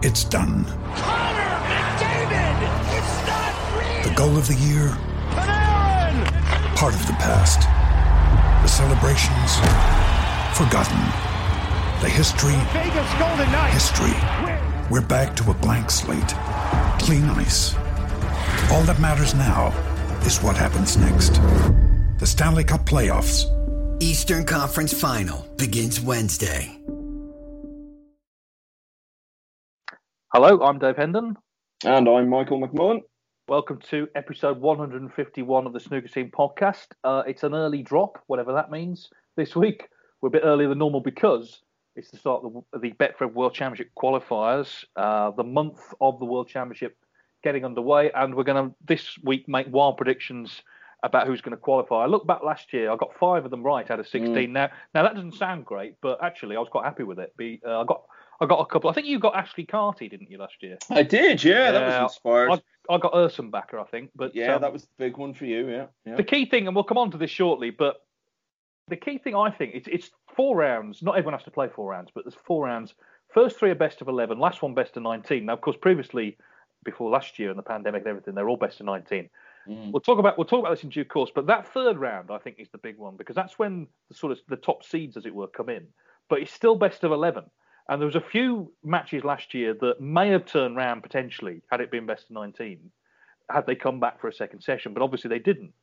It's done. Connor McDavid! It's not real! The goal of the year? Panarin! Part of the past. The celebrations? Forgotten. The history? Vegas Golden Knights! History. We're back to a blank slate. Clean ice. All that matters now is what happens next. The Stanley Cup Playoffs. Eastern Conference Final begins Wednesday. Hello, I'm Dave Hendon. And I'm Michael McMullen. Welcome to episode 151 of the Snooker Team podcast. It's an early drop, whatever that means, this week. We're a bit earlier than normal because it's the start of the Betfred World Championship qualifiers, the month of the World Championship getting underway, and we're going to, this week, make wild predictions about who's going to qualify. I looked back last year, I got 5 of them right out of 16. Now that doesn't sound great, but actually I was quite happy with it. I got a couple. I think you got Ashley Carty, didn't you, last year? I did, yeah. That was inspired. I got Ursenbacher, I think. But yeah, that was the big one for you, yeah. The key thing, and we'll come on to this shortly, but the key thing I think, it's 4 rounds. Not everyone has to play 4 rounds, but there's 4 rounds. First 3 are best of 11, last one best of 19. Now, of course, previously, before last year and the pandemic and everything, they're all best of 19. We'll talk about this in due course, but that third round, I think, is the big one because that's when the top seeds, as it were, come in. But it's still best of 11. And there was a few matches last year that may have turned round potentially had it been best of 19, had they come back for a second session, but obviously they didn't.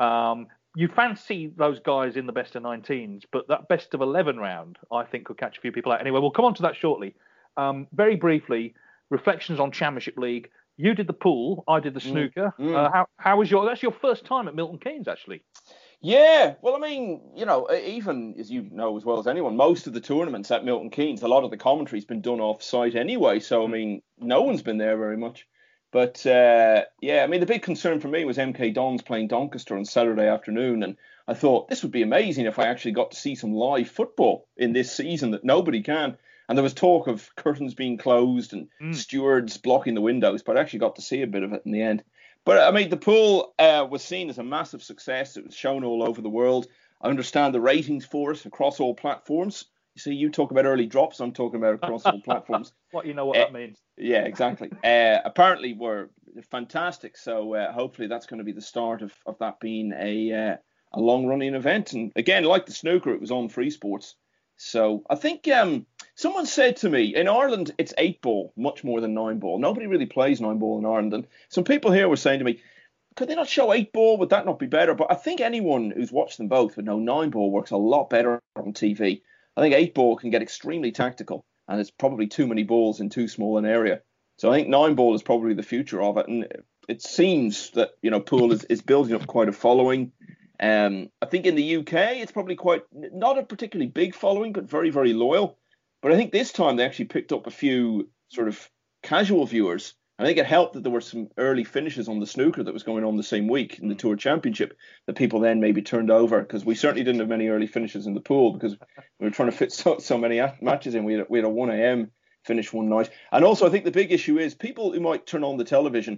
You fancy those guys in the best of 19s, but that best of 11 round, I think, could catch a few people out. Anyway, we'll come on to that shortly. Very briefly, reflections on Championship League. You did the pool, I did the snooker. How was that's your first time at Milton Keynes, actually? Yeah, well, I mean, even as you know as well as anyone, most of the tournaments at Milton Keynes, a lot of the commentary's been done off-site anyway. So, I mean, no one's been there very much. But, the big concern for me was MK Dons playing Doncaster on Saturday afternoon. And I thought this would be amazing if I actually got to see some live football in this season that nobody can. And there was talk of curtains being closed and stewards blocking the windows, but I actually got to see a bit of it in the end. But, I mean, the pool was seen as a massive success. It was shown all over the world. I understand the ratings for it across all platforms. You see, you talk about early drops. I'm talking about across all platforms. What that means. Yeah, exactly. Apparently, were fantastic. So hopefully that's going to be the start of that being a long-running event. And again, like the snooker, it was on Free Sports. So I think someone said to me, in Ireland, it's 8-ball, much more than 9-ball. Nobody really plays 9-ball in Ireland. And some people here were saying to me, could they not show 8-ball? Would that not be better? But I think anyone who's watched them both would know 9-ball works a lot better on TV. I think 8-ball can get extremely tactical, and it's probably too many balls in too small an area. So I think 9-ball is probably the future of it. And it seems that, pool is building up quite a following. I think in the UK, it's probably not a particularly big following, but very, very loyal. But I think this time they actually picked up a few sort of casual viewers. I think it helped that there were some early finishes on the snooker that was going on the same week in the Tour Championship that people then maybe turned over, because we certainly didn't have many early finishes in the pool because we were trying to fit so many matches in. We had a 1 a.m. finish one night. And also I think the big issue is people who might turn on the television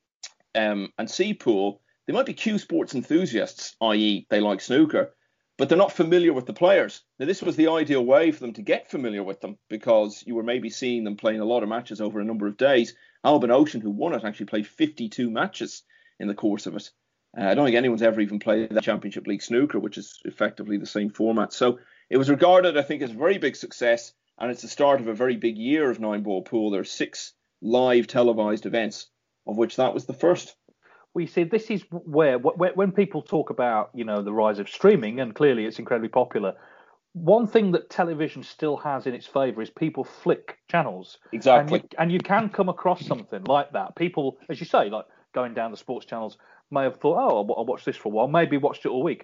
and see pool, they might be Q Sports enthusiasts, i.e. they like snooker, but they're not familiar with the players. Now, this was the ideal way for them to get familiar with them because you were maybe seeing them playing a lot of matches over a number of days. Albin Ocean, who won it, actually played 52 matches in the course of it. I don't think anyone's ever even played the Championship League snooker, which is effectively the same format. So it was regarded, I think, as a very big success, and it's the start of a very big year of 9-ball pool. There are 6 live televised events, of which that was the first. We see this is where when people talk about, the rise of streaming, and clearly it's incredibly popular, one thing that television still has in its favour is people flick channels. Exactly. And you can come across something like that. People, as you say, like going down the sports channels, may have thought, I'll watch this for a while, maybe watched it all week.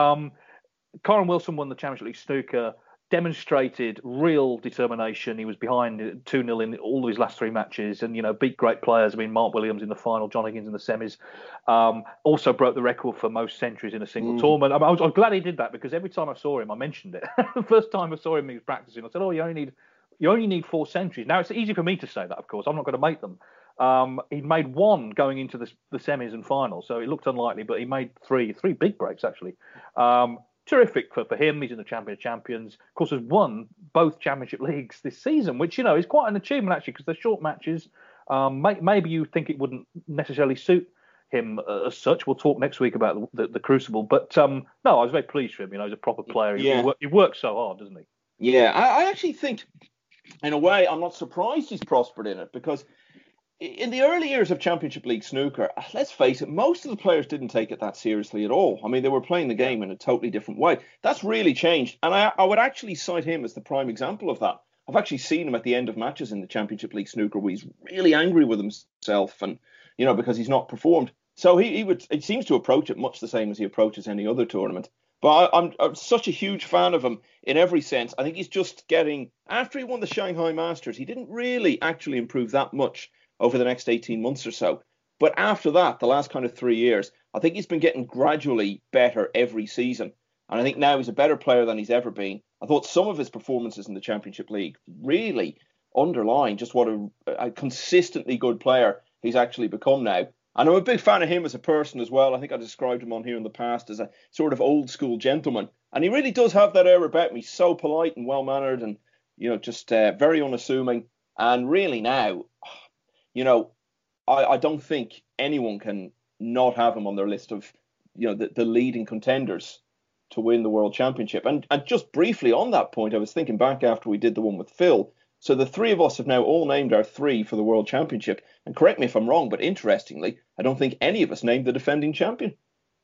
Kyron Wilson won the Championship League snooker, demonstrated real determination. He was behind 2-0 in all of his last 3 matches and, beat great players. I mean, Mark Williams in the final, John Higgins in the semis. Also broke the record for most centuries in a single tournament. I was glad he did that because every time I saw him, I mentioned it. The first time I saw him, he was practicing. I said, you only need 4 centuries. Now, it's easy for me to say that, of course. I'm not going to make them. He made 1 going into the semis and finals, so it looked unlikely, but he made 3 big breaks, actually. terrific for him. He's in the Champion of Champions. Of course, has won both Championship Leagues this season, which, is quite an achievement, actually, because they're short matches. Maybe you think it wouldn't necessarily suit him as such. We'll talk next week about the Crucible. But no, I was very pleased for him. He's a proper player. He works so hard, doesn't he? Yeah, I actually think, in a way, I'm not surprised he's prospered in it, because in the early years of Championship League snooker, let's face it, most of the players didn't take it that seriously at all. I mean, they were playing the game in a totally different way. That's really changed. And I would actually cite him as the prime example of that. I've actually seen him at the end of matches in the Championship League snooker where he's really angry with himself and, because he's not performed. So he seems to approach it much the same as he approaches any other tournament. But I'm such a huge fan of him in every sense. I think he's just getting, after he won the Shanghai Masters, he didn't really actually improve that much over the next 18 months or so. But after that, the last kind of 3 years, I think he's been getting gradually better every season. And I think now he's a better player than he's ever been. I thought some of his performances in the Championship League really underline just what a consistently good player he's actually become now. And I'm a big fan of him as a person as well. I think I described him on here in the past as a sort of old school gentleman. And he really does have that air about him. He's so polite and well-mannered and, just very unassuming. And really now, I don't think anyone can not have him on their list of, the leading contenders to win the World Championship. And just briefly on that point, I was thinking back after we did the one with Phil. So the three of us have now all named our three for the World Championship. And correct me if I'm wrong, but interestingly, I don't think any of us named the defending champion.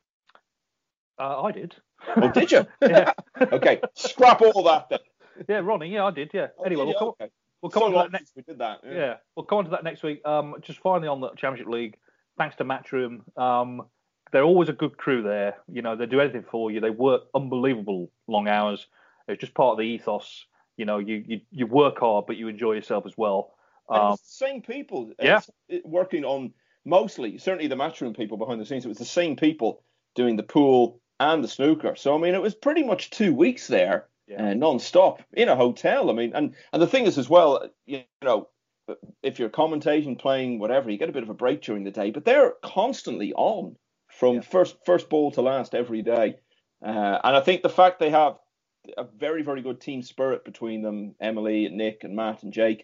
I did. Oh, did you? Yeah. Okay, scrap all that then. Yeah, Ronnie. Yeah, I did. Yeah. Oh, anyway, we'll come on to that next. We did that. Yeah, we'll come on to that next week. Just finally on the Championship League, thanks to Matchroom. They're always a good crew there. They do anything for you. They work unbelievable long hours. It's just part of the ethos. You work hard, but you enjoy yourself as well. And it's the same people working on mostly, certainly the Matchroom people behind the scenes. It was the same people doing the pool and the snooker. So, I mean, it was pretty much 2 weeks there, non-stop in a hotel. I mean, and the thing is as well, if you're commentating, playing, whatever, you get a bit of a break during the day, but they're constantly on from first ball to last every day. And I think the fact they have a very, very good team spirit between them, Emily and Nick and Matt and Jake,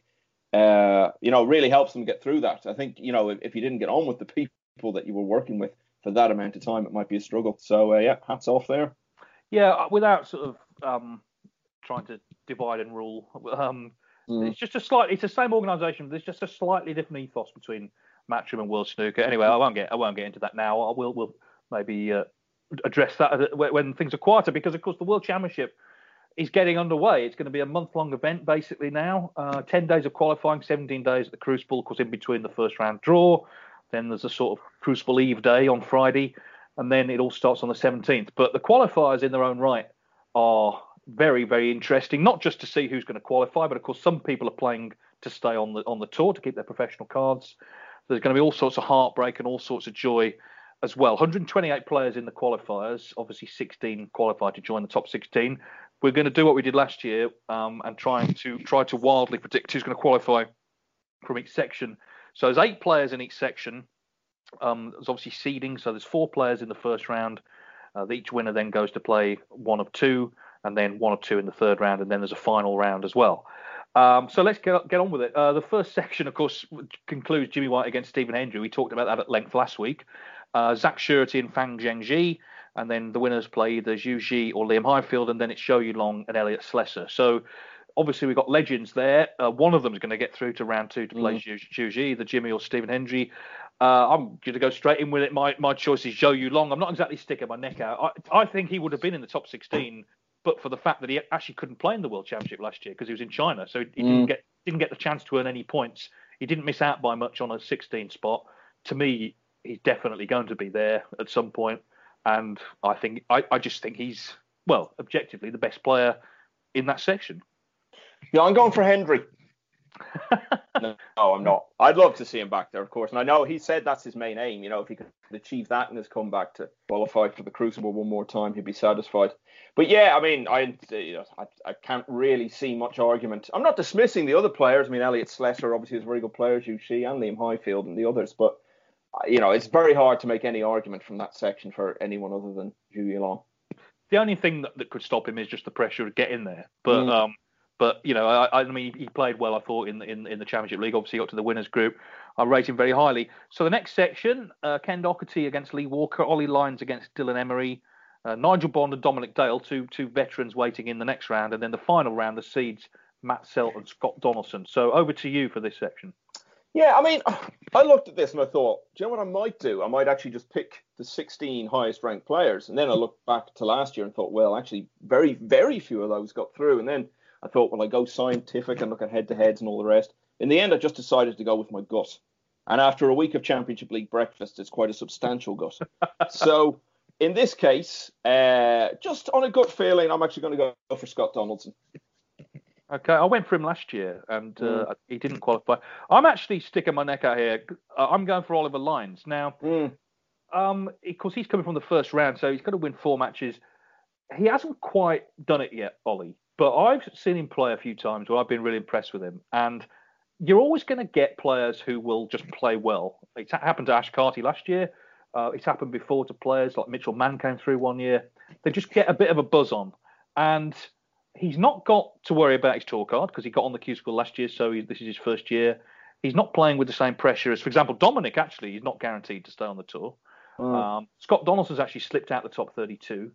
really helps them get through that. I think, if you didn't get on with the people that you were working with for that amount of time, it might be a struggle. So, hats off there. Yeah, without sort of trying to divide and rule, it's just it's the same organisation. There's just a slightly different ethos between Matchroom and World Snooker. Anyway, I won't get into that now. We'll maybe address that when things are quieter, because of course the World Championship is getting underway. It's going to be a month-long event basically now. 10 days of qualifying, 17 days at the Crucible, of course, in between the first round draw. Then there's a sort of Crucible Eve day on Friday, and then it all starts on the 17th. But the qualifiers in their own right are very, very interesting, not just to see who's going to qualify, but of course some people are playing to stay on the tour to keep their professional cards. There's going to be all sorts of heartbreak and all sorts of joy as well. 128 players in the qualifiers, obviously 16 qualified to join the top 16. We're going to do what we did last year and try to wildly predict who's going to qualify from each section. So there's 8 players in each section. There's obviously seeding, so there's 4 players in the first round. Each winner then goes to play one of 2, and then one of 2 in the third round, and then there's a final round as well. So let's get on with it. The first section, of course, concludes Jimmy White against Stephen Hendry. We talked about that at length last week. Zach Surety and Fang Zhengji, and then the winners play either Zhu Ji or Liam Highfield, and then it's Zhou Yulong and Elliot Slesser. So obviously we've got legends there. One of them is going to get through to round 2 to play Zhu Ji, the Jimmy or Stephen Hendry. I'm going to go straight in with it. My choice is Zhou Yulong. I'm not exactly sticking my neck out. I think he would have been in the top 16, but for the fact that he actually couldn't play in the World Championship last year because he was in China, so he didn't get the chance to earn any points. He didn't miss out by much on a 16 spot. To me, he's definitely going to be there at some point, and I just think he's, well, objectively the best player in that section. Yeah, I'm going for Hendry. No, I'm not. I'd love to see him back there, of course. And I know he said that's his main aim. If he could achieve that in his comeback to qualify for the Crucible one more time, he'd be satisfied. But yeah, I mean, I can't really see much argument. I'm not dismissing the other players. I mean, Elliot Slesser obviously is a very good player, Zhu Ji and Liam Highfield and the others. But, it's very hard to make any argument from that section for anyone other than Zhu Yulong. The only thing that could stop him is just the pressure of getting there. But you know, I mean, he played well, I thought, in the Championship League. Obviously, he got to the winners' group. I rate him very highly. So the next section, Ken Doherty against Lee Walker, Ollie Lyons against Dylan Emery, Nigel Bond and Dominic Dale, two veterans waiting in the next round, and then the final round, the seeds, Matt Selt and Scott Donaldson. So over to you for this section. Yeah, I mean, I looked at this and I thought, do you know what I might do? I might actually just pick the 16 highest ranked players. And then I looked back to last year and thought, well, actually, very, very few of those got through. And then I thought, well, I go scientific and look at head-to-heads and all the rest. In the end, I just decided to go with my gut. And after a week of Championship League breakfast, it's quite a substantial gut. So in this case, just on a gut feeling, I'm actually going to go for Scott Donaldson. Okay, I went for him last year, and he didn't qualify. I'm actually sticking my neck out here. I'm going for Oliver Lyons. Now, of course, he's coming from the first round, so he's got to win 4 matches. He hasn't quite done it yet, Ollie, but I've seen him play a few times where I've been really impressed with him. And you're always going to get players who will just play well. It happened to Ash Carty last year. It's happened before to players like Mitchell Mann came through one year. They just get a bit of a buzz on. And he's not got to worry about his tour card because he got on the Q School last year, so this is his first year. He's not playing with the same pressure as, for example, Dominic, actually. He's not guaranteed to stay on the tour. Scott Donaldson's actually slipped out the top 32.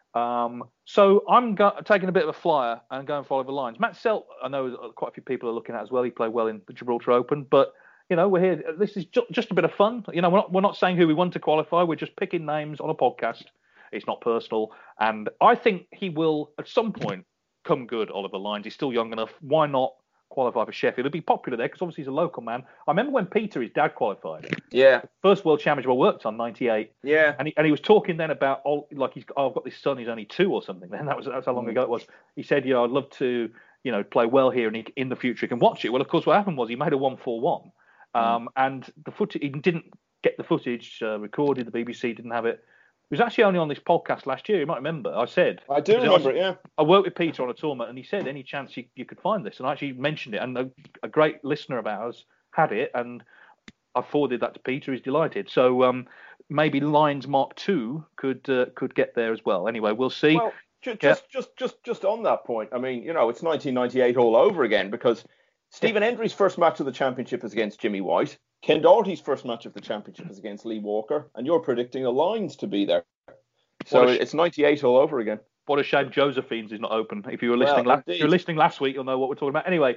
So I'm taking a bit of a flyer and going for Oliver Lyons. Matt Selt, I know quite a few people are looking at as well. He played well in the Gibraltar Open, but you know, we're here. This is just a bit of fun. You know, we're not saying who we want to qualify. We're just picking names on a podcast. It's not personal, and I think he will at some point come good. Oliver Lyons. He's still young enough. Why not qualify for Sheffield? He'll be popular there because obviously he's a local man. I remember when Peter, his dad, qualified. Yeah. First World Championship I worked on, 98. Yeah. And he was talking then about, like, I've got this son, he's only 2 or something. Then that's how long ago it was. He said, I'd love to, play well here and in the future he can watch it. Well, of course, what happened was he made a 1-4-1. And the footage, he didn't get the footage recorded. The BBC didn't have it. It was actually only on this podcast last year. You might remember. I do remember it, yeah. I worked with Peter on a tournament, and he said, any chance you could find this? And I actually mentioned it, and a great listener of ours had it, and I forwarded that to Peter. He's delighted. So maybe Lyons Mark II could get there as well. Anyway, we'll see. Well, just on that point, I mean, it's 1998 all over again because Stephen Hendry's first match of the championship is against Jimmy White. Ken Doherty's first match of the championship is against Lee Walker, and you're predicting a Lyons to be there. So it's 98 all over again. What a shame Josephine's is not open. If you were listening, last week, you'll know what we're talking about. Anyway,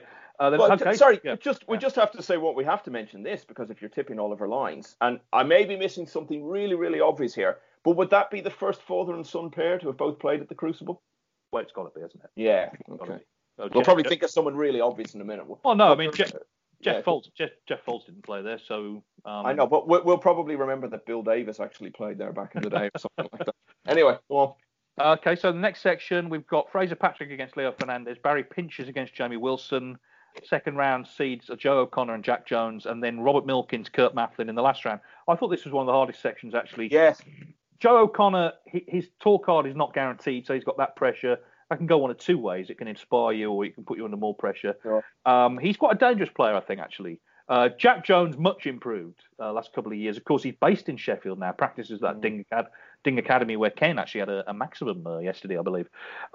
we just have to say what we have to mention this because if you're tipping Oliver Lyons, and I may be missing something really, really obvious here, but would that be the first father and son pair to have both played at the Crucible? Well, it's got to be, isn't it? Yeah. Okay. We'll probably think of someone really obvious in a minute. Well, no, I mean Jeff Foltz didn't play there, so I know, but we'll probably remember that Bill Davis actually played there back in the day or something like that. Anyway, go on. Okay, so the next section we've got Fraser Patrick against Leo Fernandez, Barry Pinches against Jamie Wilson. Second round seeds are Joe O'Connor and Jack Jones, and then Robert Milkins, Kurt Mafflin in the last round. I thought this was one of the hardest sections actually. Yes. Joe O'Connor, his tour card is not guaranteed, so he's got that pressure. That can go one of 2 ways. It can inspire you or it can put you under more pressure. Sure. He's quite a dangerous player, I think, actually. Jack Jones, much improved last couple of years. Of course, he's based in Sheffield now, practices at Ding Academy where Ken actually had a maximum yesterday, I believe.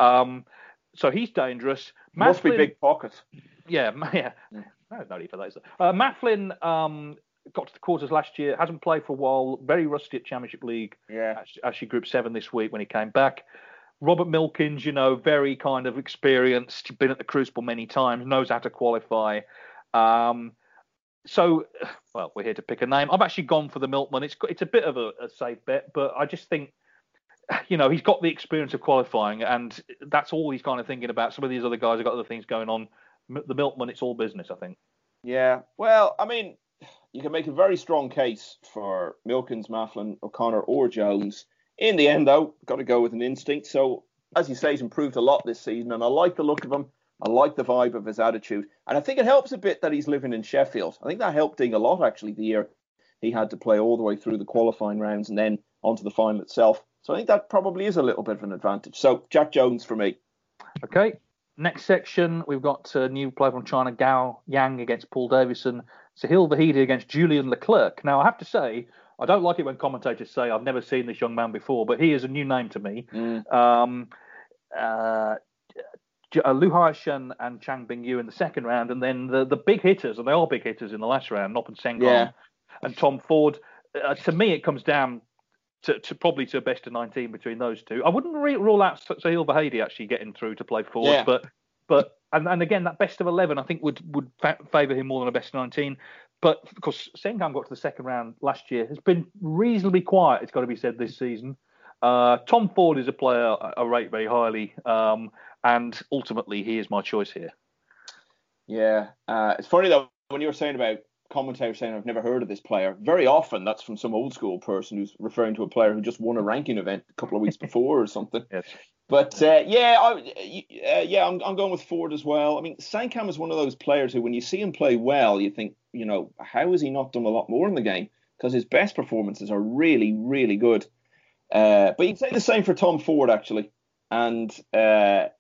So he's dangerous. Must be big pockets. Yeah. No need for those. Matt Flynn got to the quarters last year, hasn't played for a while, very rusty at Championship League. Yeah. Actually Group 7 this week when he came back. Robert Milkins, very kind of experienced, been at the Crucible many times, knows how to qualify. So, we're here to pick a name. I've actually gone for the Milkman. It's a bit of a safe bet, but I just think, he's got the experience of qualifying, and that's all he's kind of thinking about. Some of these other guys have got other things going on. The Milkman, it's all business, I think. Yeah, well, I mean, you can make a very strong case for Milkins, Mafflin, O'Connor, or Jones. In the end, though, got to go with an instinct. So, as you say, he's improved a lot this season, and I like the look of him. I like the vibe of his attitude. And I think it helps a bit that he's living in Sheffield. I think that helped Ding a lot, actually, the year he had to play all the way through the qualifying rounds and then onto the final itself. So I think that probably is a little bit of an advantage. So, Jack Jones for me. Okay. Next section, we've got a new player from China, Gao Yang against Paul Davison, Sahil Vahidi against Julian Leclerc. Now, I have to say, I don't like it when commentators say, I've never seen this young man before, but he is a new name to me. Lu Haishan and Chang Bingyu in the second round, and then the big hitters, and they are big hitters in the last round, Noppen Sengong and Tom Ford. To me, it comes down to probably to a best of 19 between those two. I wouldn't rule out Sahil Vahedi actually getting through to play Ford, but again, that best of 11 I think would favour him more than a best of 19. But of course, Sengong got to the second round last year. Has been reasonably quiet, it's got to be said, this season. Tom Ford is a player I rate very highly. And ultimately, he is my choice here. Yeah. It's funny, though, when you were saying about commentators saying, I've never heard of this player, very often that's from some old school person who's referring to a player who just won a ranking event a couple of weeks before or something. Yes. But, I'm going with Ford as well. I mean, Sangkam is one of those players who, when you see him play well, you think, how has he not done a lot more in the game? Because his best performances are really, really good. But you can say the same for Tom Ford, actually. And I'll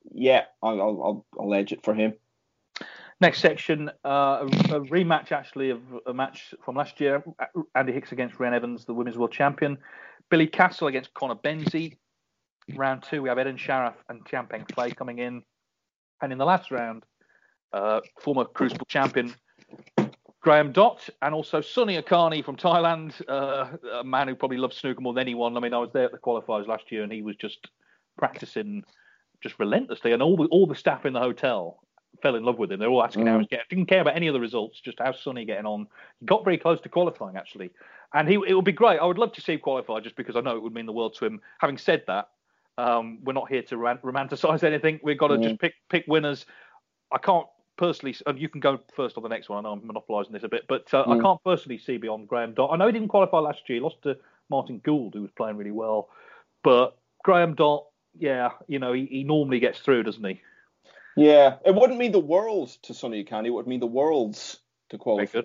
edge it for him. Next section, a rematch actually of a match from last year. Andy Hicks against Ren Evans, the Women's World Champion. Billy Castle against Connor Benzie. Round 2, we have Eden Sharaf and Champeng Clay coming in. And in the last round, former Crucible champion Graham Dott, and also Sunny Akani from Thailand, a man who probably loves snooker more than anyone. I mean, I was there at the qualifiers last year, and he was just practicing just relentlessly, and all the staff in the hotel fell in love with him. They're all asking how he's getting. Didn't care about any of the results, just how Sonny getting on. He got very close to qualifying, actually, and it would be great. I would love to see him qualify, just because I know it would mean the world to him. Having said that, we're not here to romanticize anything. We've got to just pick winners. I can't personally, you can go first on the next one. I know I'm monopolising this a bit, but I can't personally see beyond Graham Dott. I know he didn't qualify last year. He lost to Martin Gould, who was playing really well, but Graham Dott, he normally gets through, doesn't he? Yeah, it wouldn't mean the world to Sonny Akani. It would mean the worlds to qualify.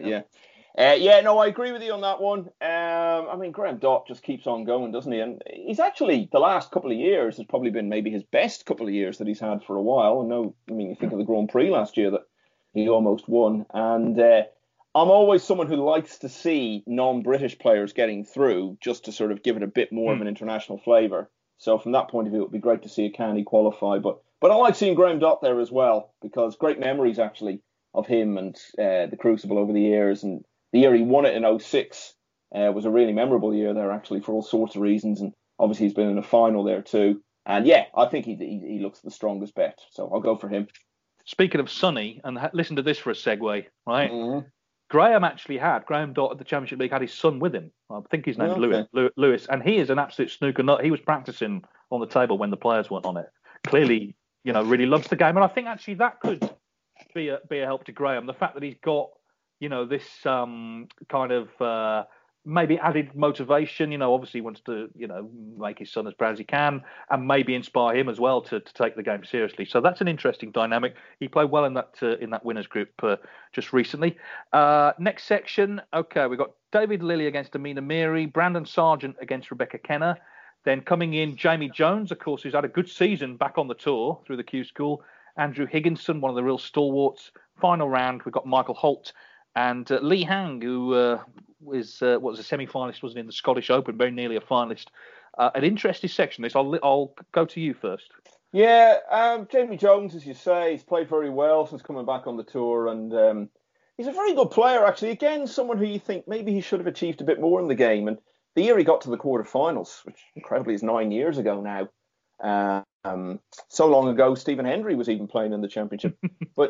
I agree with you on that one. I mean, Graham Dott just keeps on going, doesn't he? And he's actually, the last couple of years has probably been maybe his best couple of years that he's had for a while. You think of the Grand Prix last year that he almost won. And I'm always someone who likes to see non-British players getting through, just to sort of give it a bit more of an international flavour. So from that point of view, it would be great to see Akani qualify. But I like seeing Graham Dott there as well, because great memories actually of him and the Crucible over the years. And the year he won it in 2006 was a really memorable year there, actually, for all sorts of reasons. And obviously he's been in a final there too. And I think he looks the strongest bet. So I'll go for him. Speaking of Sonny, and listen to this for a segue, right? Mm-hmm. Graham Dott at the Championship League had his son with him. I think his name's Lewis, and he is an absolute snooker nut. He was practicing on the table when the players weren't on it. Clearly, really loves the game, and I think actually that could be a help to Graham. The fact that he's got, this kind of maybe added motivation. Obviously he wants to, make his son as proud as he can, and maybe inspire him as well to take the game seriously. So that's an interesting dynamic. He played well in that winners group just recently. Next section, okay, we've got David Lilley against Amina Miri, Brandon Sargent against Rebecca Kenner. Then coming in, Jamie Jones, of course, who's had a good season back on the tour through the Q School. Andrew Higginson, one of the real stalwarts. Final round, we've got Michael Holt and Lee Hang, who was a semi-finalist, wasn't he, in the Scottish Open, very nearly a finalist. An interesting section. This, I'll go to you first. Yeah, Jamie Jones, as you say, he's played very well since coming back on the tour, and he's a very good player, actually. Again, someone who you think maybe he should have achieved a bit more in the game. And the year he got to the quarterfinals, which incredibly is 9 years ago now, so long ago, Stephen Hendry was even playing in the championship. But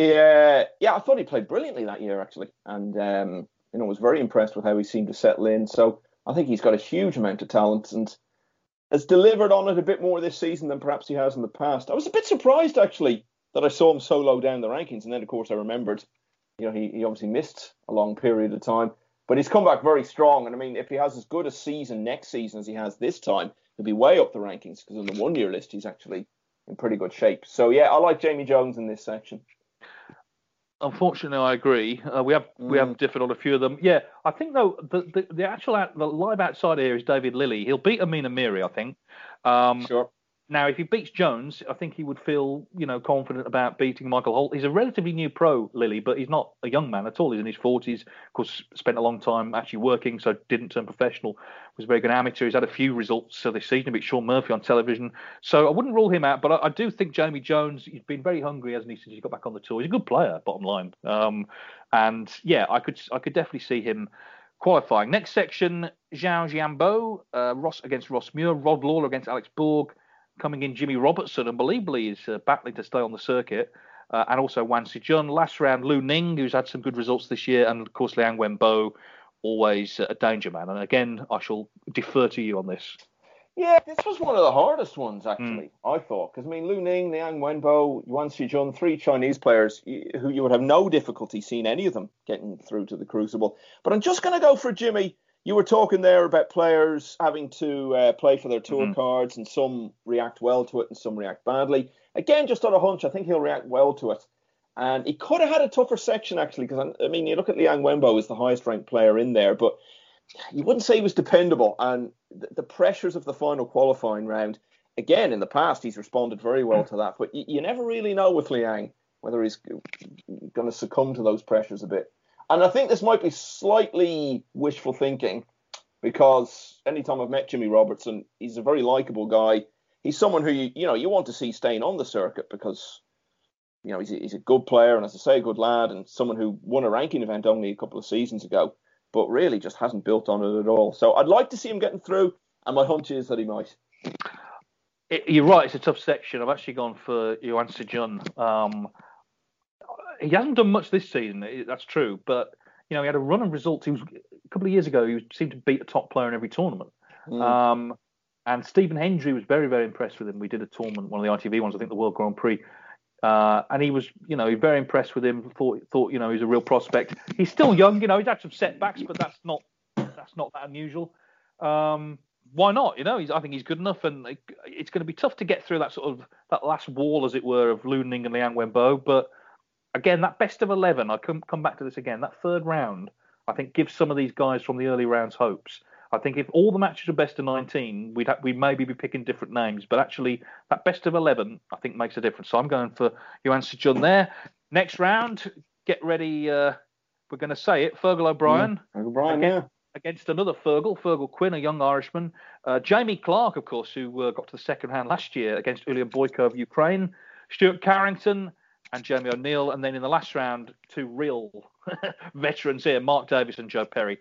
I thought he played brilliantly that year, actually, and was very impressed with how he seemed to settle in. So I think he's got a huge amount of talent and has delivered on it a bit more this season than perhaps he has in the past. I was a bit surprised, actually, that I saw him so low down the rankings, and then of course I remembered, he obviously missed a long period of time. But he's come back very strong. And I mean, if he has as good a season next season as he has this time, he'll be way up the rankings, because on the 1 year list, he's actually in pretty good shape. So, I like Jamie Jones in this section. Unfortunately, I agree. We have differed on a few of them. Yeah, I think, though, the live outsider here is David Lilley. He'll beat Amina Miri, I think. Sure. Now, if he beats Jones, I think he would feel, confident about beating Michael Holt. He's a relatively new pro, Lily, but he's not a young man at all. He's in his 40s. Of course, spent a long time actually working, so didn't turn professional. Was a very good amateur. He's had a few results this season. He beat Sean Murphy on television. So I wouldn't rule him out, but I do think Jamie Jones, he's been very hungry, hasn't he, since he got back on the tour. He's a good player, bottom line. And yeah, I could definitely see him qualifying. Next section, Zhao Jianbo, Ross against Ross Muir, Rod Lawler against Alex Borg. Coming in, Jimmy Robertson, unbelievably, is battling to stay on the circuit. And also Wan Sijun. Last round, Lu Ning, who's had some good results this year. And, of course, Liang Wenbo, always a danger man. And, again, I shall defer to you on this. Yeah, this was one of the hardest ones, actually, I thought. Because, Lu Ning, Liang Wenbo, Wan Sijun, 3 Chinese players who you would have no difficulty seeing any of them getting through to the Crucible. But I'm just going to go for Jimmy. You were talking there about players having to play for their tour cards, and some react well to it and some react badly. Again, just on a hunch, I think he'll react well to it. And he could have had a tougher section, actually, because, you look at Liang Wenbo as the highest-ranked player in there, but you wouldn't say he was dependable. And the pressures of the final qualifying round, again, in the past, he's responded very well to that. But you never really know with Liang whether he's going to succumb to those pressures a bit. And I think this might be slightly wishful thinking, because anytime I've met Jimmy Robertson, he's a very likable guy. He's someone who you want to see staying on the circuit, because he's a good player, and as I say, a good lad, and someone who won a ranking event only a couple of seasons ago, but really just hasn't built on it at all. So I'd like to see him getting through, and my hunch is that he might. You're right, it's a tough section. I've actually gone for Yuan Sijun. He hasn't done much this season, that's true, but he had a run of results. A couple of years ago, he seemed to beat a top player in every tournament. And Stephen Hendry was very, very impressed with him. We did a tournament, one of the ITV ones, I think the World Grand Prix, and he was, very impressed with him. Thought, he was a real prospect. He's still young, he's had some setbacks, but that's not that unusual. Why not? I think he's good enough, and it's going to be tough to get through that last wall, as it were, of Lu Ning and Liang Wenbo, but. Again, that best of 11, I come back to this again, that third round, I think gives some of these guys from the early rounds hopes. I think if all the matches are best of 19, we'd maybe be picking different names. But actually, that best of 11, I think, makes a difference. So I'm going for Yuan Sijun there. Next round, get ready. We're going to say it. Fergal O'Brien. Against another Fergal Quinn, a young Irishman. Jamie Clark, of course, who got to the second round last year against Ilya Boyko of Ukraine. Stuart Carrington. And Jeremy O'Neill, and then in the last round, 2 real veterans here, Mark Davis and Joe Perry.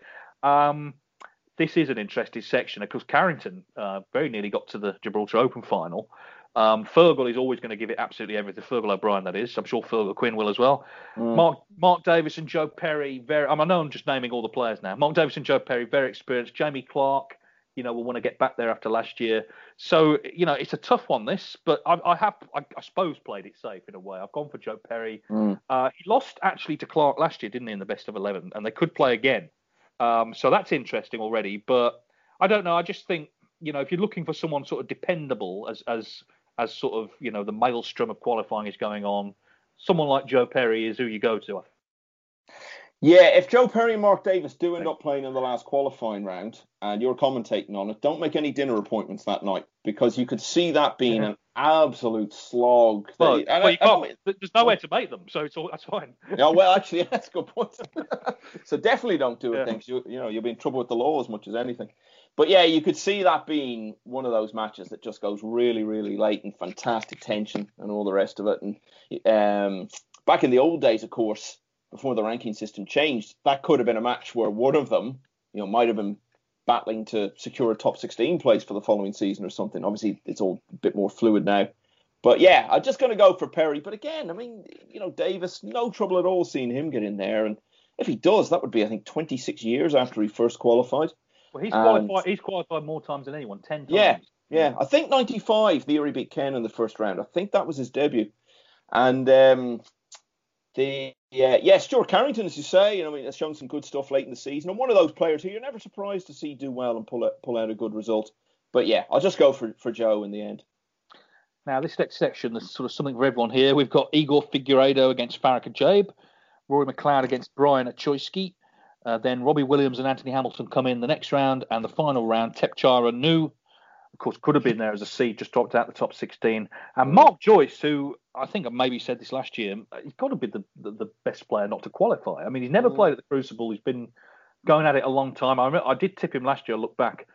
This is an interesting section. Of course, Carrington very nearly got to the Gibraltar Open final. Fergal is always going to give it absolutely everything. Fergal O'Brien, that is. I'm sure Fergal Quinn will as well. Mark Davis and Joe Perry, I know I'm just naming all the players now. Mark Davis and Joe Perry, very experienced. Jamie Clark, will want to get back there after last year. So, it's a tough one, this, but I suppose, played it safe in a way. I've gone for Joe Perry. He lost actually to Clark last year, didn't he, in the best of 11, and they could play again. So that's interesting already, but I don't know. I just think, if you're looking for someone sort of dependable as sort of, the maelstrom of qualifying is going on, someone like Joe Perry is who you go to, I think. Yeah, if Joe Perry and Mark Davis do end up playing in the last qualifying round and you're commentating on it, don't make any dinner appointments that night, because you could see that being an absolute slog. Well, you can't. There's nowhere to make them, so that's fine. Yeah, well, actually, that's a good point. So definitely don't do it, because you'll be in trouble with the law as much as anything. But yeah, you could see that being one of those matches that just goes really, really late, and fantastic tension and all the rest of it. And back in the old days, of course, before the ranking system changed, that could have been a match where one of them, might have been battling to secure a top 16 place for the following season or something. Obviously, it's all a bit more fluid now. But yeah, I'm just going to go for Perry. But again, Davis, no trouble at all seeing him get in there. And if he does, that would be, I think, 26 years after he first qualified. Well, he's qualified more times than anyone, 10 times. Yeah. I think 95, the year he beat Ken in the first round. I think that was his debut. And Stuart Carrington, as you say, has shown some good stuff late in the season. And one of those players who you're never surprised to see do well and pull out a good result. But yeah, I'll just go for Joe in the end. Now, this next section, there's sort of something for everyone here. We've got Igor Figueiredo against Farrah Jabe, Rory McLeod against Brian Choyski. Then Robbie Williams and Anthony Hamilton come in the next round, and the final round, Tepchara Nu of course, could have been there as a seed, just dropped out the top 16. And Mark Joyce, who I think I maybe said this last year, he's got to be the best player not to qualify. I mean, he's never played at the Crucible. He's been going at it a long time. I did tip him last year. I look back.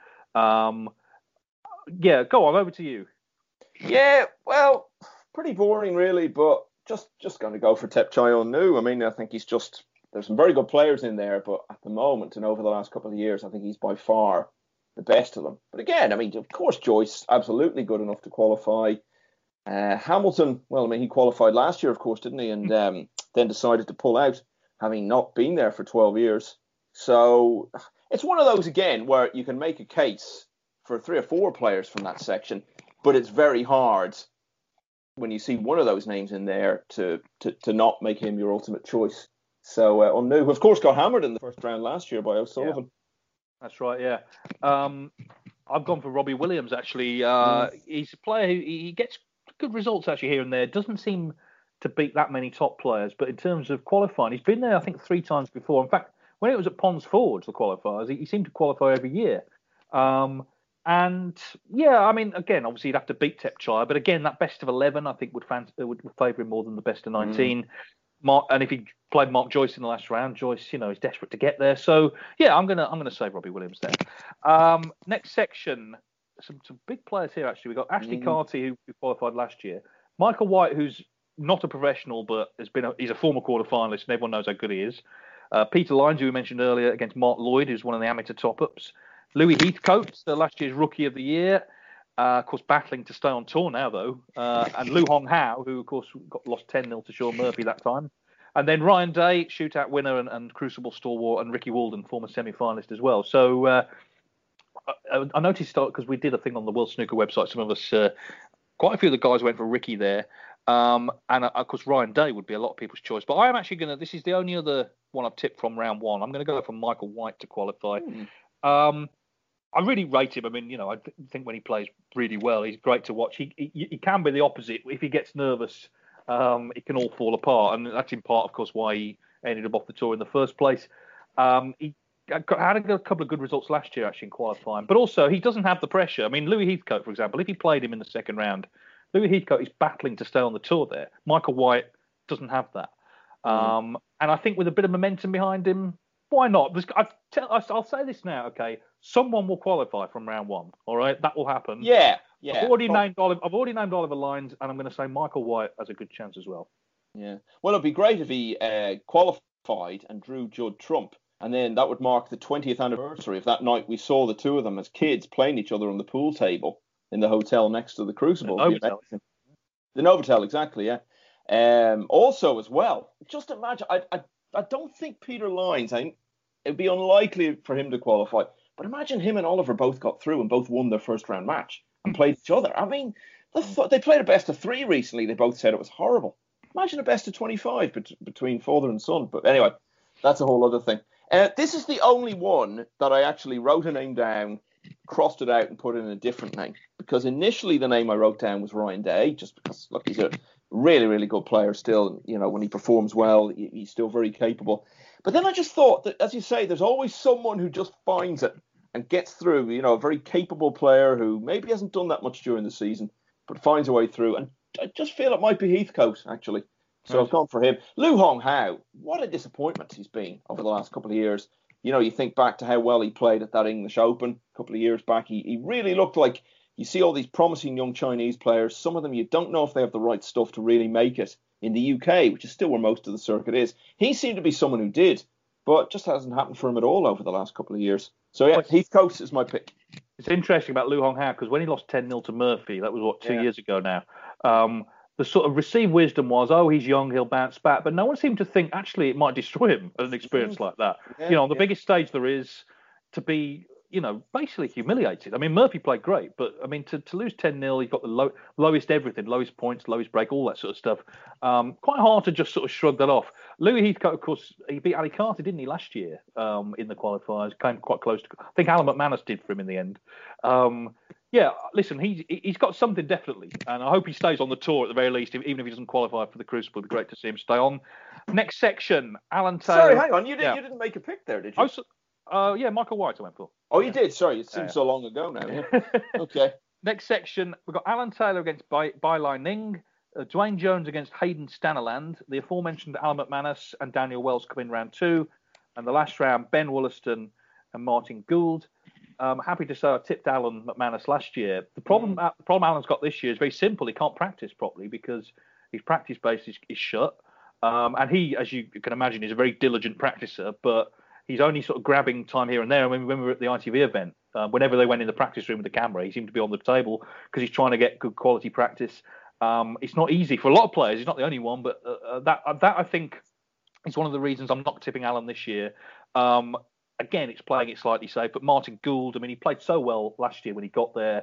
Yeah, go on, over to you. Yeah, well, pretty boring really, but just going to go for Thepchai Onnu. I mean, I think there's some very good players in there, but at the moment and over the last couple of years, I think he's by far the best of them. But again, I mean, of course, Joyce, absolutely good enough to qualify. Hamilton, well, I mean, he qualified last year, of course, didn't he? And then decided to pull out, having not been there for 12 years. So it's one of those, again, where you can make a case for 3 or 4 players from that section, but it's very hard when you see one of those names in there to not make him your ultimate choice. So Onnu, who of course got hammered in the first round last year by O'Sullivan. Yeah. That's right, yeah. I've gone for Robbie Williams, actually. He's a player who he gets good results, actually, here and there. Doesn't seem to beat that many top players, but in terms of qualifying, he's been there, I think, 3 times before. In fact, when it was at Ponds Forge, the qualifiers, he seemed to qualify every year. And, yeah, I mean, again, obviously, he'd have to beat Thepchai, but again, that best of 11, I think, would favour him more than the best of 19. And if he played Mark Joyce in the last round, Joyce, is desperate to get there. So yeah, I'm gonna say Robbie Williams there. Next section, some big players here actually. We got Ashley Carty, who qualified last year. Michael White, who's not a professional, but he's a former quarter-finalist, and everyone knows how good he is. Peter Lyons, who we mentioned earlier, against Mark Lloyd, who's one of the amateur top-ups. Louis Heathcote, last year's Rookie of the Year. Of course, battling to stay on tour now, though. And Lu Hong Hao, who, of course, lost 10-0 to Sean Murphy that time. And then Ryan Day, shootout winner and Crucible stalwart, and Ricky Walden, former semi-finalist as well. So I noticed, because we did a thing on the World Snooker website, some of us, quite a few of the guys went for Ricky there. And, of course, Ryan Day would be a lot of people's choice. But I am actually this is the only other one I've tipped from round 1. I'm going to go for Michael White to qualify. I really rate him. I mean, I think when he plays really well, he's great to watch. He can be the opposite. If he gets nervous, it can all fall apart. And that's in part, of course, why he ended up off the tour in the first place. He had a couple of good results last year, actually, in qualifying. But also, he doesn't have the pressure. I mean, Louis Heathcote, for example, if he played him in the second round, Louis Heathcote is battling to stay on the tour there. Michael White doesn't have that. And I think with a bit of momentum behind him, why not? I'll say this now, okay? Someone will qualify from round 1. All right, that will happen. Yeah. I've already named Oliver Lyons, and I'm going to say Michael White has a good chance as well. Yeah. Well, it'd be great if he qualified and drew Judd Trump, and then that would mark the 20th anniversary of that night we saw the two of them as kids playing each other on the pool table in the hotel next to the Crucible. The Novotel, exactly. Yeah. Also, as well, just imagine. I don't think Peter Lyons. It'd be unlikely for him to qualify. But imagine him and Oliver both got through and both won their first round match and played each other. I mean, they played a best of 3 recently. They both said it was horrible. Imagine a best of 25 between father and son. But anyway, that's a whole other thing. This is the only one that I actually wrote a name down, crossed it out and put in a different name. Because initially the name I wrote down was Ryan Day, just because, look, he's a really, really good player still. When he performs well, he's still very capable. But then I just thought that, as you say, there's always someone who just finds it and gets through, a very capable player who maybe hasn't done that much during the season, but finds a way through. And I just feel it might be Heathcote, actually. So I've gone for him. Lu Hong Hao, what a disappointment he's been over the last couple of years. You think back to how well he played at that English Open a couple of years back. He really looked like, you see all these promising young Chinese players. Some of them you don't know if they have the right stuff to really make it in the UK, which is still where most of the circuit is. He seemed to be someone who did, but it just hasn't happened for him at all over the last couple of years. So yeah, Heathcote is my pick. It's interesting about Lu Hong Hao, because when he lost 10-0 to Murphy, that was 2 years ago now. The sort of received wisdom was, he's young, he'll bounce back. But no one seemed to think, actually, it might destroy him at an experience like that. Yeah, on the biggest stage there is, to be, basically humiliated. I mean, Murphy played great, but, I mean, to lose 10-0, he's got the lowest everything, lowest points, lowest break, all that sort of stuff. Quite hard to just sort of shrug that off. Louis Heathcote, of course, he beat Ali Carter, didn't he, last year in the qualifiers? Came quite close to... I think Alan McManus did for him in the end. Yeah, listen, he's got something definitely, and I hope he stays on the tour at the very least, even if he doesn't qualify for the Crucible. It'd be great to see him stay on. Next section, Alan Taylor. Sorry, hang on, you didn't make a pick there, did you? Yeah, Michael White I went for. Oh, you did? Sorry, it seems so long ago now. Yeah. Okay. Next section, we've got Alan Taylor against Bai Lai Ning, Dwayne Jones against Hayden Staniland, the aforementioned Alan McManus and Daniel Wells come in round 2, and the last round, Ben Wollaston and Martin Gould. Happy to say I tipped Alan McManus last year. The problem Alan's got this year is very simple. He can't practice properly because his practice base is shut. And he, as you can imagine, is a very diligent practicer, but he's only sort of grabbing time here and there. And when we were at the ITV event, whenever they went in the practice room with the camera, he seemed to be on the table because he's trying to get good quality practice. It's not easy for a lot of players. He's not the only one, but that I think is one of the reasons I'm not tipping Alan this year. Again, it's playing it slightly safe, but Martin Gould, I mean, he played so well last year when he got there.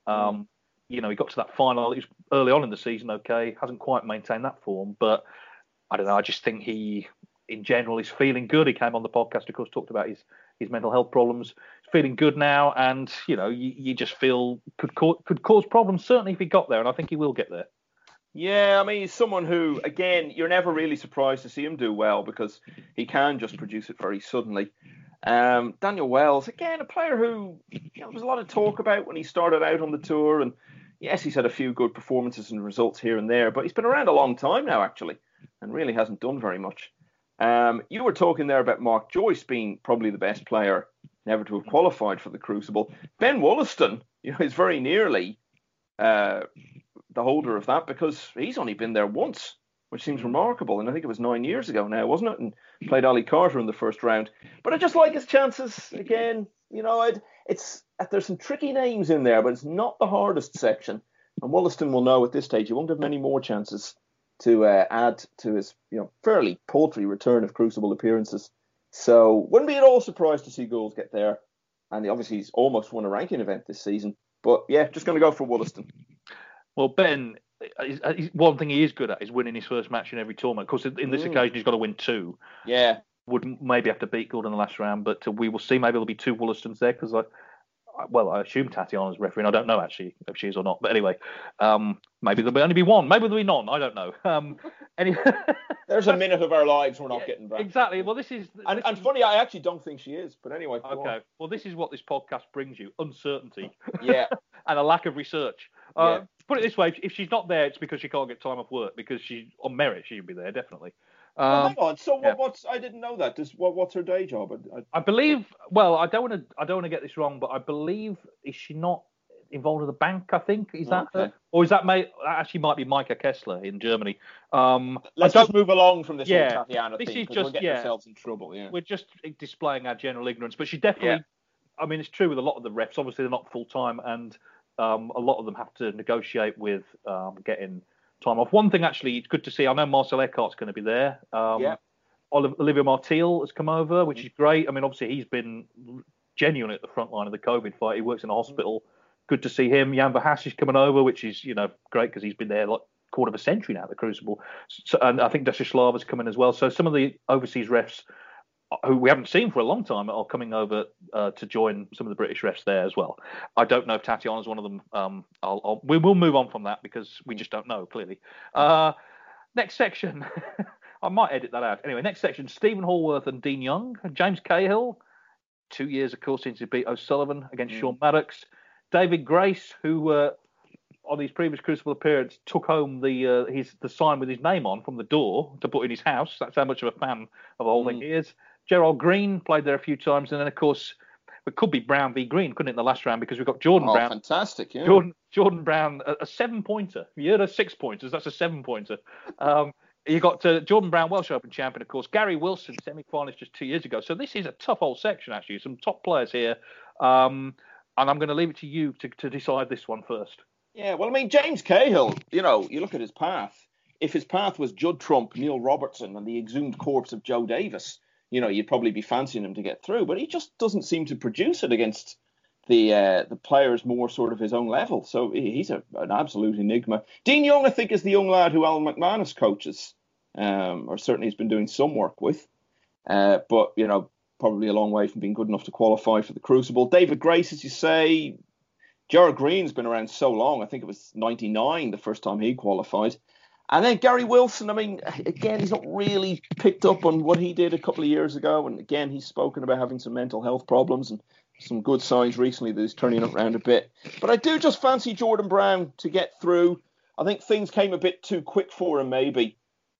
He got to that final. It was early on in the season, okay. Hasn't quite maintained that form, but I don't know. I just think he, in general, is feeling good. He came on the podcast, of course, talked about his mental health problems. He's feeling good now, and, you just feel could cause problems, certainly if he got there, and I think he will get there. Yeah, I mean, he's someone who, again, you're never really surprised to see him do well because he can just produce it very suddenly. Daniel Wells, again, a player who there was a lot of talk about when he started out on the tour, and yes, he's had a few good performances and results here and there, but he's been around a long time now, actually, and really hasn't done very much. You were talking there about Mark Joyce being probably the best player never to have qualified for the Crucible. Ben Wollaston, is very nearly the holder of that because he's only been there once, which seems remarkable. And I think it was 9 years ago now, wasn't it? And played Ollie Carter in the first round. But I just like his chances again. There's some tricky names in there, but it's not the hardest section. And Wollaston will know at this stage he won't have many more chances to add to his fairly paltry return of Crucible appearances. So wouldn't be at all surprised to see Gould get there. And obviously he's almost won a ranking event this season. But yeah, just going to go for Wollaston. Well, Ben, one thing he is good at is winning his first match in every tournament. Of course, in this occasion, he's got to win 2. Yeah. Would maybe have to beat Gould in the last round, but we will see. Maybe there'll be 2 Wollastons there because I assume Tatiana's refereeing. I don't know actually if she is or not. But anyway, maybe there'll only be 1. Maybe there'll be none. I don't know. Anyway, there's a minute of our lives we're not getting back. Exactly. Well, this is funny. I actually don't think she is. But anyway. Okay. Well, this is what this podcast brings you: uncertainty. Yeah. And a lack of research. Put it this way: if she's not there, it's because she can't get time off work. Because she's on merit, she'd be there definitely. Hang on. So what's? I didn't know that. What's her day job? I believe. Well, I don't want to get this wrong, but I believe is she not involved with the bank? I think is that her? Or is that actually might be Micah Kessler in Germany. Let's just move along from this whole Tatiana thing. This is just we'll get ourselves in trouble. Yeah. We're just displaying our general ignorance, but she definitely. Yeah. I mean, it's true with a lot of the refs. Obviously, they're not full time, and a lot of them have to negotiate with getting time off. One thing, actually, it's good to see. I know Marcel Eckhart's going to be there. Olivia Martil has come over, which is great. I mean, obviously, he's been genuinely at the front line of the COVID fight. He works in a hospital. Good to see him. Jan Verhaas is coming over, which is great because he's been there like quarter of a century now at the Crucible. So, and I think Desislava's coming as well. So some of the overseas refs who we haven't seen for a long time are coming over to join some of the British refs there as well. I don't know if Tatiana's one of them. We will move on from that because we just don't know, clearly. Next section. I might edit that out. Anyway, next section, Stephen Hallworth and Dean Young. James Cahill, 2 years, of course, since he beat O'Sullivan against Sean Maddox. David Grace, who on his previous Crucible appearance took home the sign with his name on from the door to put in his house. That's how much of a fan of the whole thing he is. Gerald Green played there a few times, and then of course it could be Brown v Green, couldn't it, in the last round because we've got Jordan Brown. Fantastic, yeah. Jordan Brown, a 7-pointer. You heard of 6-pointers? That's a 7-pointer. You got Jordan Brown, Welsh Open champion, of course. Gary Wilson, semi-finalist just 2 years ago. So this is a tough old section, actually. Some top players here, and I'm going to leave it to you to decide this one first. Yeah, well, I mean, James Cahill, you look at his path. If his path was Judd Trump, Neil Robertson, and the exhumed corpse of Joe Davis, you'd probably be fancying him to get through. But he just doesn't seem to produce it against the players more sort of his own level. So he's an absolute enigma. Dean Young, I think, is the young lad who Alan McManus coaches, or certainly has been doing some work with. But, probably a long way from being good enough to qualify for the Crucible. David Grace, as you say. Gerald Green's been around so long. I think it was 99 the first time he qualified. And then Gary Wilson, I mean, again, he's not really picked up on what he did a couple of years ago. And again, he's spoken about having some mental health problems and some good signs recently that he's turning it around a bit. But I do just fancy Jordan Brown to get through. I think things came a bit too quick for him, maybe.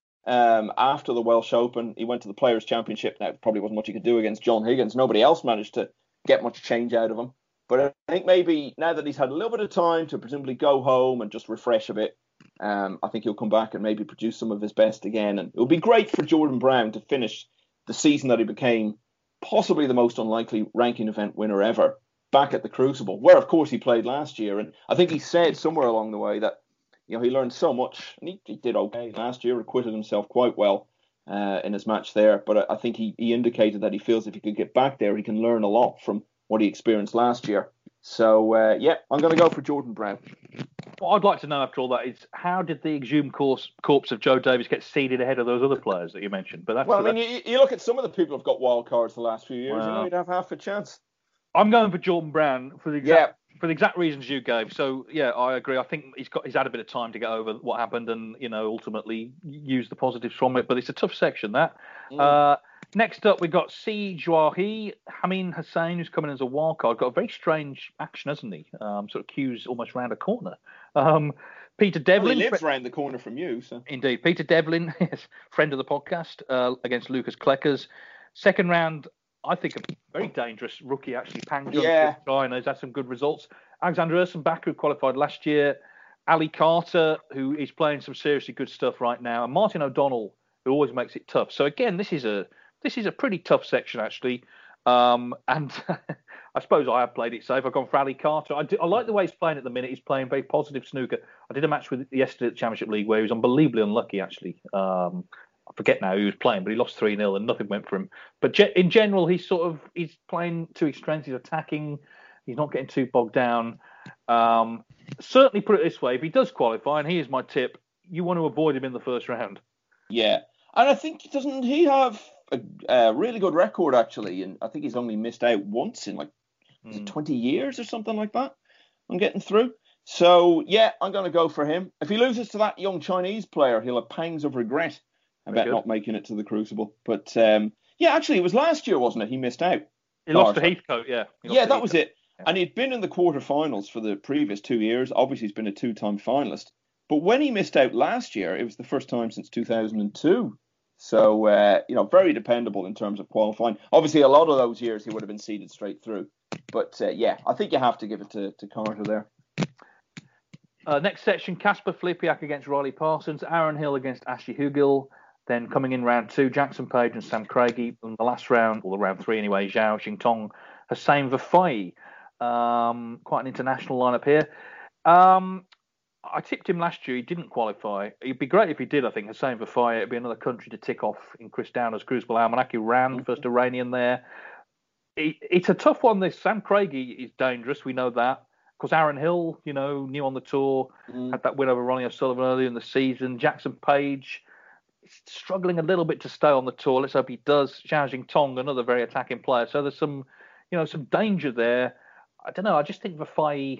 After the Welsh Open, he went to the Players' Championship. Now, probably wasn't much he could do against John Higgins. Nobody else managed to get much change out of him. But I think maybe now that he's had a little bit of time to presumably go home and just refresh a bit, I think he'll come back and maybe produce some of his best again. And it would be great for Jordan Brown to finish the season that he became possibly the most unlikely ranking event winner ever back at the Crucible, where, of course, he played last year. And I think he said somewhere along the way that he learned so much, and he did okay last year, acquitted himself quite well in his match there. But I think he indicated that he feels if he could get back there, he can learn a lot from what he experienced last year. So, I'm going to go for Jordan Brown. What I'd like to know after all that is, how did the exhumed corpse of Joe Davis get seeded ahead of those other players that you mentioned? But you look at some of the people who've got wild cards the last few years, you'd have half a chance. I'm going for Jordan Brown for the exact reasons you gave. So, I agree. I think he's had a bit of time to get over what happened and, ultimately use the positives from it. But it's a tough section, that. Next up, we've got Si Juahi, Hameen Hussain, who's coming as a wildcard. Got a very strange action, hasn't he? Sort of cues almost round a corner. Peter Devlin. He lives round the corner from you. So. Indeed. Peter Devlin, friend of the podcast, against Lucas Kleckers. Second round, I think a very dangerous rookie, actually. Pang Jun China has had some good results. Alexander Ursenbach, who qualified last year. Ali Carter, who is playing some seriously good stuff right now. And Martin O'Donnell, who always makes it tough. So again, this is a pretty tough section, actually. And I suppose I have played it safe. I've gone for Ali Carter. I like the way he's playing at the minute. He's playing very positive snooker. I did a match with yesterday at the Championship League where he was unbelievably unlucky, actually. I forget now who he was playing, but he lost 3-0 and nothing went for him. But in general, he's playing to his strengths. He's attacking. He's not getting too bogged down. Certainly, put it this way: if he does qualify, and here's my tip, you want to avoid him in the first round. Yeah, and I think doesn't he have a really good record actually? And I think he's only missed out once in 20 years or something like that on getting through. So I'm going to go for him. If he loses to that young Chinese player, he'll have pangs of regret about not making it to the Crucible. But actually, it was last year, wasn't it? He missed out. He lost to Heathcote, that was it. Yeah. And he'd been in the quarterfinals for the previous 2 years. Obviously, he's been a 2-time finalist. But when he missed out last year, it was the first time since 2002. So, very dependable in terms of qualifying. Obviously, a lot of those years he would have been seeded straight through. But, I think you have to give it to Carter there. Next section, Casper Flipiak against Riley Parsons, Aaron Hill against Ashley Hugill. Then coming in round 2, Jackson Page and Sam Craigie. And the last round, or the round 3 anyway, Zhao Xingtong, Hussein Vafai. Quite an international lineup here. I tipped him last year. He didn't qualify. It'd be great if he did, I think. Hussein Vafai, it'd be another country to tick off in Chris Downer's Crucible Almanac. He ran first Iranian there. It's a tough one, this. Sam Craigie is dangerous. We know that. Of course, Aaron Hill, new on the tour, had that win over Ronnie O'Sullivan earlier in the season. Jackson Page is struggling a little bit to stay on the tour. Let's hope he does. Zhao Xingtong, another very attacking player. So there's some danger there. I don't know. I just think Vafai.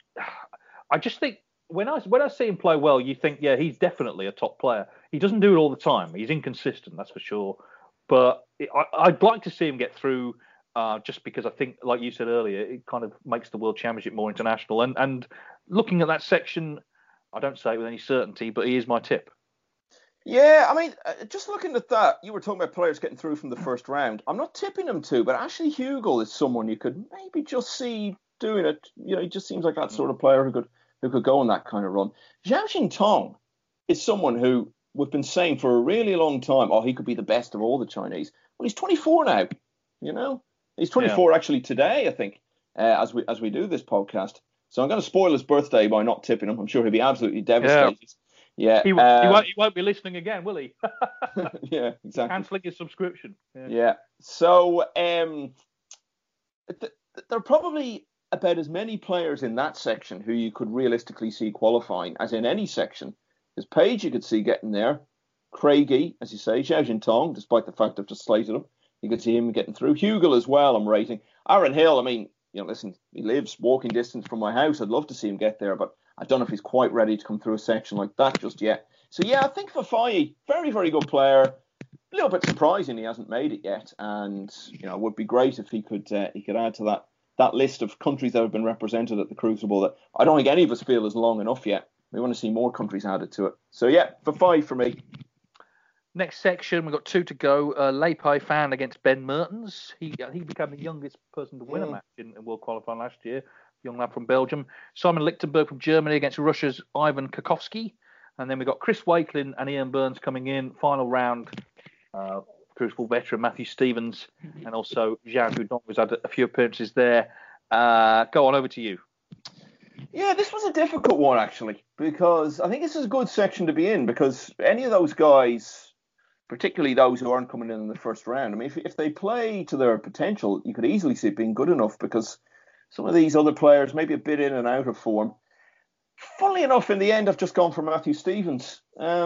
When I see him play well, you think, he's definitely a top player. He doesn't do it all the time. He's inconsistent, that's for sure. But I'd like to see him get through, just because I think, like you said earlier, it kind of makes the World Championship more international. And looking at that section, I don't say it with any certainty, but he is my tip. Yeah, I mean, just looking at that, you were talking about players getting through from the first round. I'm not tipping him to, but Ashley Hugill is someone you could maybe just see doing it. He just seems like that sort of player who could go on that kind of run. Zhao Xingtong is someone who we've been saying for a really long time, he could be the best of all the Chinese. Well, he's 24 now, He's 24 actually today, I think, as we do this podcast. So I'm going to spoil his birthday by not tipping him. I'm sure he'll be absolutely devastated. Yeah. He won't be listening again, will he? Yeah, exactly. Cancelling his subscription. Yeah. So there are probably about as many players in that section who you could realistically see qualifying as in any section. There's Page you could see getting there. Craigie, as you say, Zhao Xingtong, despite the fact I've just slated him. You could see him getting through. Hugill as well, I'm rating. Aaron Hill, I mean, listen, he lives walking distance from my house. I'd love to see him get there, but I don't know if he's quite ready to come through a section like that just yet. So, I think Vafai, very, very good player. A little bit surprising he hasn't made it yet. And, it would be great if he could add to that that list of countries that have been represented at the Crucible that I don't think any of us feel is long enough yet. We want to see more countries added to it. So yeah, for 5 for me. Next section, we've got 2 to go. Lepai Fan against Ben Mertens. He became the youngest person to win a match in World Qualifying last year. Young lad from Belgium. Simon Lichtenberg from Germany against Russia's Ivan Kokovsky. And then we've got Chris Wakelin and Ian Burns coming in. Final round, Crucible veteran Matthew Stevens and also Zhao Gudong, who's had a few appearances there. Go on, over to you. Yeah, this was a difficult one, actually, because I think this is a good section to be in, because any of those guys, particularly those who aren't coming in the first round, I mean, if they play to their potential, you could easily see it being good enough, because some of these other players may be a bit in and out of form. Funnily enough, in the end, I've just gone for Matthew Stevens.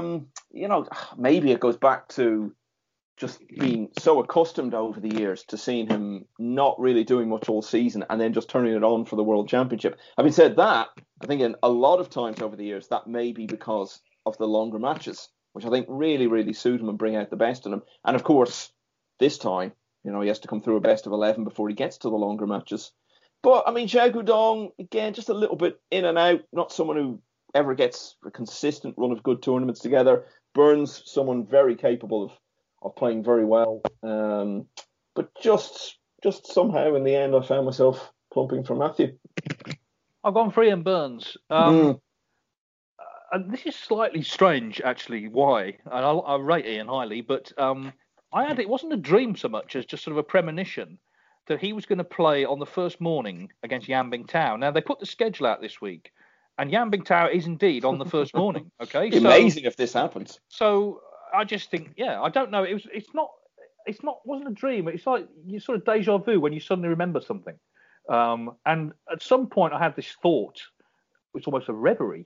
Maybe it goes back to just being so accustomed over the years to seeing him not really doing much all season and then just turning it on for the World Championship. Having said that, I think in a lot of times over the years, that may be because of the longer matches, which I think really, really suit him and bring out the best in him. And of course, this time, he has to come through a best of 11 before he gets to the longer matches. But, I mean, Zhao Gudong, again, just a little bit in and out, not someone who ever gets a consistent run of good tournaments together. Burns, someone very capable of playing very well. But just somehow in the end, I found myself plumping for Matthew. I've gone for Ian Burns. And this is slightly strange, actually, why. And I rate Ian highly, but it wasn't a dream so much as just sort of a premonition that he was going to play on the first morning against Yan Bingtao. Now, they put the schedule out this week, and Yan Bingtao is indeed on the first morning. Okay, amazing if this happens. So I just think, I don't know. Wasn't a dream. It's like you sort of deja vu when you suddenly remember something. And at some point, I had this thought, it's almost a reverie,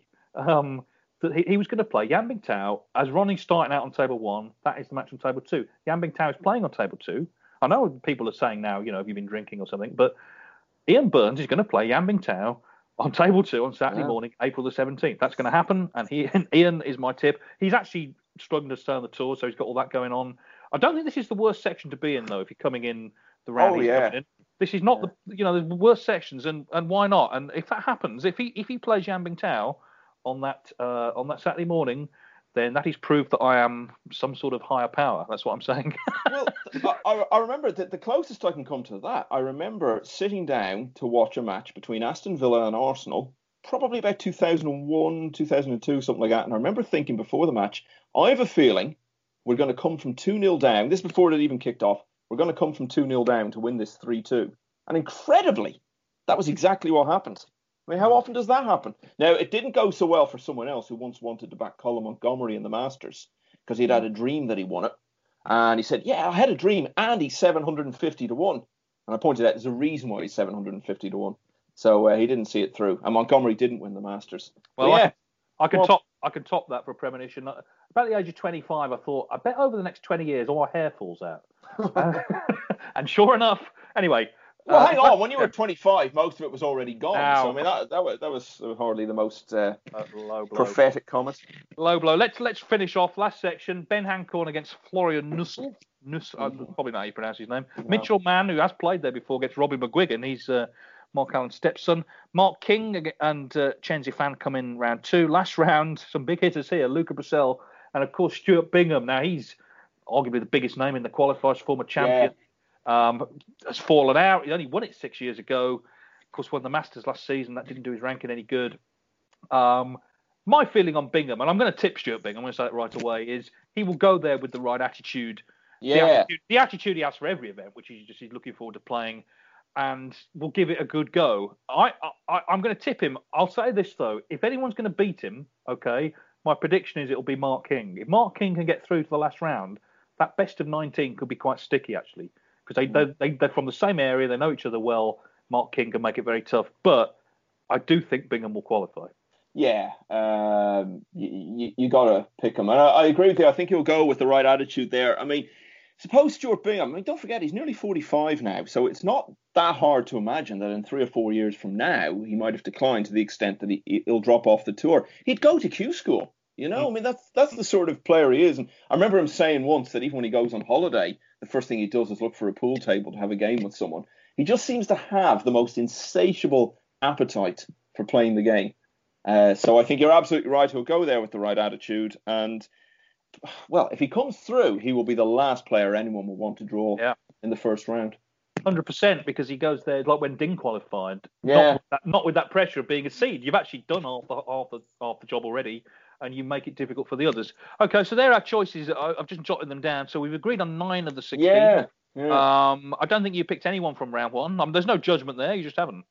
that he was going to play Yan Bingtao as Ronnie's starting out on table 1. That is the match on table 2. Yan Bingtao is playing on table 2. I know people are saying now, have you been drinking or something? But Ian Burns is going to play Yan Bingtao on table 2 on Saturday morning, April the 17th. That's going to happen. And Ian is my tip. He's actually struggling to stay on the tour, so he's got all that going on. I don't think this is the worst section to be in, though, if you're coming in the round he's coming in. This is not the worst sections, and why not? And if that happens, if he plays Yan Bingtao on that Saturday morning, then that is proof that I am some sort of higher power. That's what I'm saying. Well, I remember that the closest I can come to that, I remember sitting down to watch a match between Aston Villa and Arsenal, probably about 2001, 2002, something like that. And I remember thinking before the match, I have a feeling we're going to come from 2-0 down. This before it even kicked off. We're going to come from 2-0 down to win this 3-2. And incredibly, that was exactly what happened. I mean, how often does that happen? Now, it didn't go so well for someone else who once wanted to back Colin Montgomery in the Masters because he'd had a dream that he won it. And he said, I had a dream and he's 750 to 1. And I pointed out there's a reason why he's 750 to 1. So he didn't see it through. And Montgomery didn't win the Masters. Well, I can top that for a premonition. About the age of 25, I thought, I bet over the next 20 years all my hair falls out. And sure enough, anyway. Well, hang on. When you were 25, most of it was already gone. So I mean, that was hardly the most prophetic comment. Low blow. Let's finish off last section. Ben Hancorn against Florian Nussel. Probably not how you pronounce his name. No. Mitchell Mann, who has played there before, gets Robbie McGuigan. He's Mark Allen's stepson. Mark King and Chen Zifan come in round 2. Last round, some big hitters here. Luca Brissell and, of course, Stuart Bingham. Now, he's arguably the biggest name in the qualifiers, former champion. Yeah. Has fallen out. He only won it 6 years ago. Of course, won the Masters last season. That didn't do his ranking any good. My feeling on Bingham, and I'm going to tip Stuart Bingham, I'm going to say it right away, is he will go there with the right attitude. Yeah. The attitude he has for every event, which is just he's looking forward to playing, and will give it a good go. I'm going to tip him. I'll say this, though. If anyone's going to beat him, okay, my prediction is it'll be Mark King. If Mark King can get through to the last round, that best of 19 could be quite sticky, actually. Because they're from the same area, they know each other well. Mark King can make it very tough, but I do think Bingham will qualify. Yeah, you got to pick him. And I agree with you. I think he'll go with the right attitude there. I mean, suppose Stuart Bingham, don't forget, he's nearly 45 now, so it's not that hard to imagine that in 3 or 4 years from now, he might have declined to the extent that he'll drop off the tour. He'd go to Q School. I mean, that's the sort of player he is. And I remember him saying once that even when he goes on holiday, the first thing he does is look for a pool table to have a game with someone. He just seems to have the most insatiable appetite for playing the game. So I think you're absolutely right. He'll go there with the right attitude. And, well, if he comes through, he will be the last player anyone will want to draw in the first round. 100%, because he goes there like when Ding qualified. Yeah. Not with that pressure of being a seed. You've actually done half the job already, and you make it difficult for the others. Okay, so there are choices. I've just jotted them down. So we've agreed on 9 of the 16. Yeah. I don't think you picked anyone from round 1. There's no judgment there. You just haven't.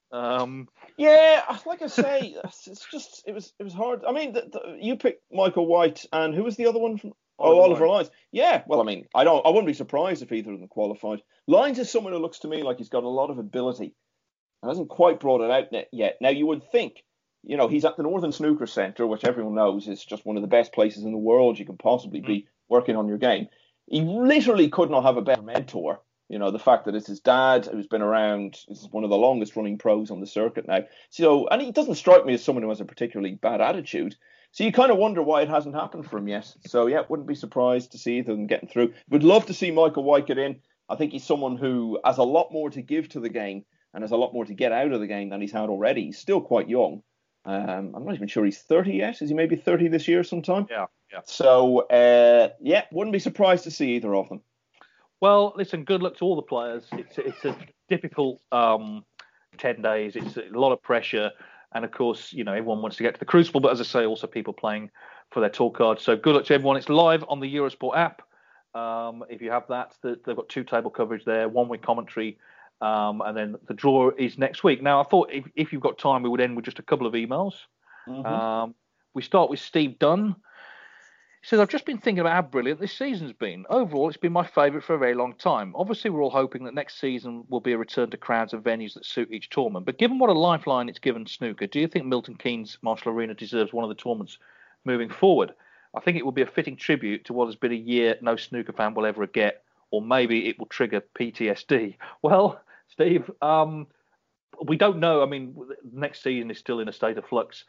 Yeah, like I say, it was hard. I mean, you picked Michael White, and who was the other one from? Oliver Lyons. Yeah, well, I mean, I wouldn't be surprised if either of them qualified. Lyons is someone who looks to me like he's got a lot of ability. He hasn't quite brought it out yet. Now, you would think, he's at the Northern Snooker Centre, which everyone knows is just one of the best places in the world you can possibly be working on your game. He literally could not have a better mentor. The fact that it's his dad who's been around, is one of the longest running pros on the circuit now. So, and he doesn't strike me as someone who has a particularly bad attitude. So you kind of wonder why it hasn't happened for him yet. So, yeah, wouldn't be surprised to see either of them getting through. Would love to see Michael White get in. I think he's someone who has a lot more to give to the game and has a lot more to get out of the game than he's had already. He's still quite young. I'm not even sure he's 30 yet. Is he maybe 30 this year sometime? Yeah. So, wouldn't be surprised to see either of them. Well, listen, good luck to all the players. It's a difficult 10 days. It's a lot of pressure. And, of course, everyone wants to get to the Crucible. But, as I say, also people playing for their tour cards. So good luck to everyone. It's live on the Eurosport app. If you have that, they've got 2 table coverage there, 1 with commentary. And then the draw is next week. Now, I thought if you've got time, we would end with just a couple of emails. Mm-hmm. We start with Steve Dunn. He says, I've just been thinking about how brilliant this season's been. Overall, it's been my favourite for a very long time. Obviously, we're all hoping that next season will be a return to crowds and venues that suit each tournament. But given what a lifeline it's given snooker, do you think Milton Keynes Marshall Arena deserves one of the tournaments moving forward? I think it will be a fitting tribute to what has been a year no snooker fan will ever get, or maybe it will trigger PTSD. Well, Steve, we don't know. I mean, next season is still in a state of flux.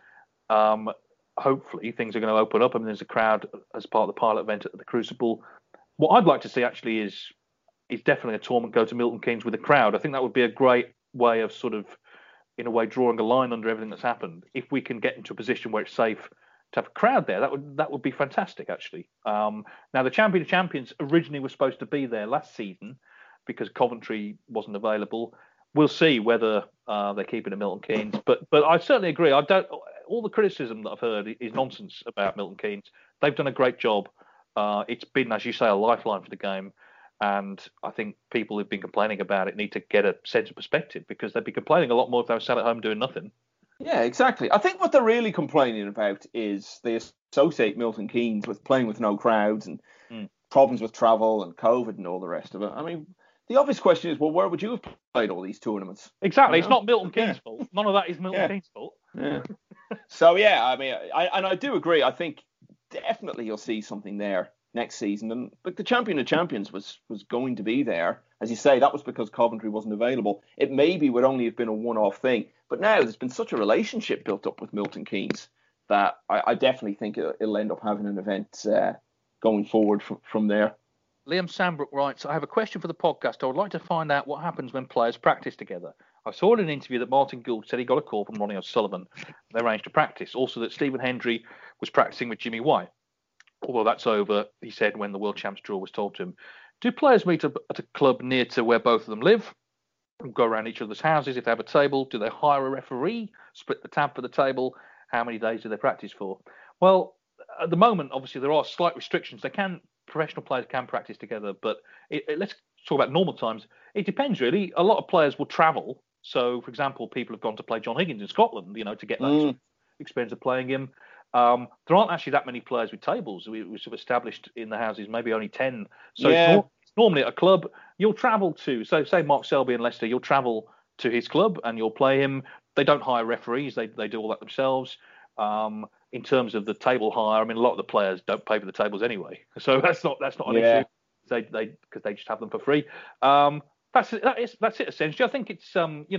Hopefully things are going to open up. I mean, there's a crowd as part of the pilot event at the Crucible. What I'd like to see actually is definitely a tournament go to Milton Keynes with a crowd. I think that would be a great way of sort of, in a way, drawing a line under everything that's happened. If we can get into a position where it's safe to have a crowd there, that would be fantastic, actually. Now, the Champion of Champions originally was supposed to be there last season because Coventry wasn't available. We'll see whether they're keeping it at Milton Keynes. But I certainly agree. All the criticism that I've heard is nonsense about Milton Keynes. They've done a great job. It's been, as you say, a lifeline for the game. And I think people who've been complaining about it need to get a sense of perspective, because they'd be complaining a lot more if they were sat at home doing nothing. Yeah, exactly. I think what they're really complaining about is they associate Milton Keynes with playing with no crowds and problems with travel and COVID and all the rest of it. I mean, the obvious question is, well, where would you have played all these tournaments? Exactly. It's not Milton Keynes' fault. None of that is Milton Keynes' fault. Yeah. So, I mean, I do agree. I think definitely you'll see something there next season. But the Champion of Champions was going to be there. As you say, that was because Coventry wasn't available. It maybe would only have been a one-off thing. But now there's been such a relationship built up with Milton Keynes that I definitely think it'll end up having an event going forward from there. Liam Sandbrook writes, I have a question for the podcast. I would like to find out what happens when players practice together. I saw in an interview that Martin Gould said he got a call from Ronnie O'Sullivan. They arranged to practice. Also that Stephen Hendry was practicing with Jimmy White. Although that's over, he said, when the World Champs draw was told to him. Do players meet at a club near to where both of them live? Go around each other's houses if they have a table? Do they hire a referee? Split the tab for the table? How many days do they practice for? Well, at the moment, obviously, there are slight restrictions. Professional players can practice together, but let's talk about normal times. It depends, really. A lot of players will travel. So, for example, people have gone to play John Higgins in Scotland, to get that sort of experience of playing him. There aren't actually that many players with tables. We sort of established in the houses maybe only 10. So it's normally at a club. You'll travel to, so say Mark Selby in Leicester, you'll travel to his club and you'll play him. They don't hire referees. They do all that themselves. In terms of the table hire, I mean, a lot of the players don't pay for the tables anyway, so that's not an issue. Because they just have them for free. That's it essentially. I think it's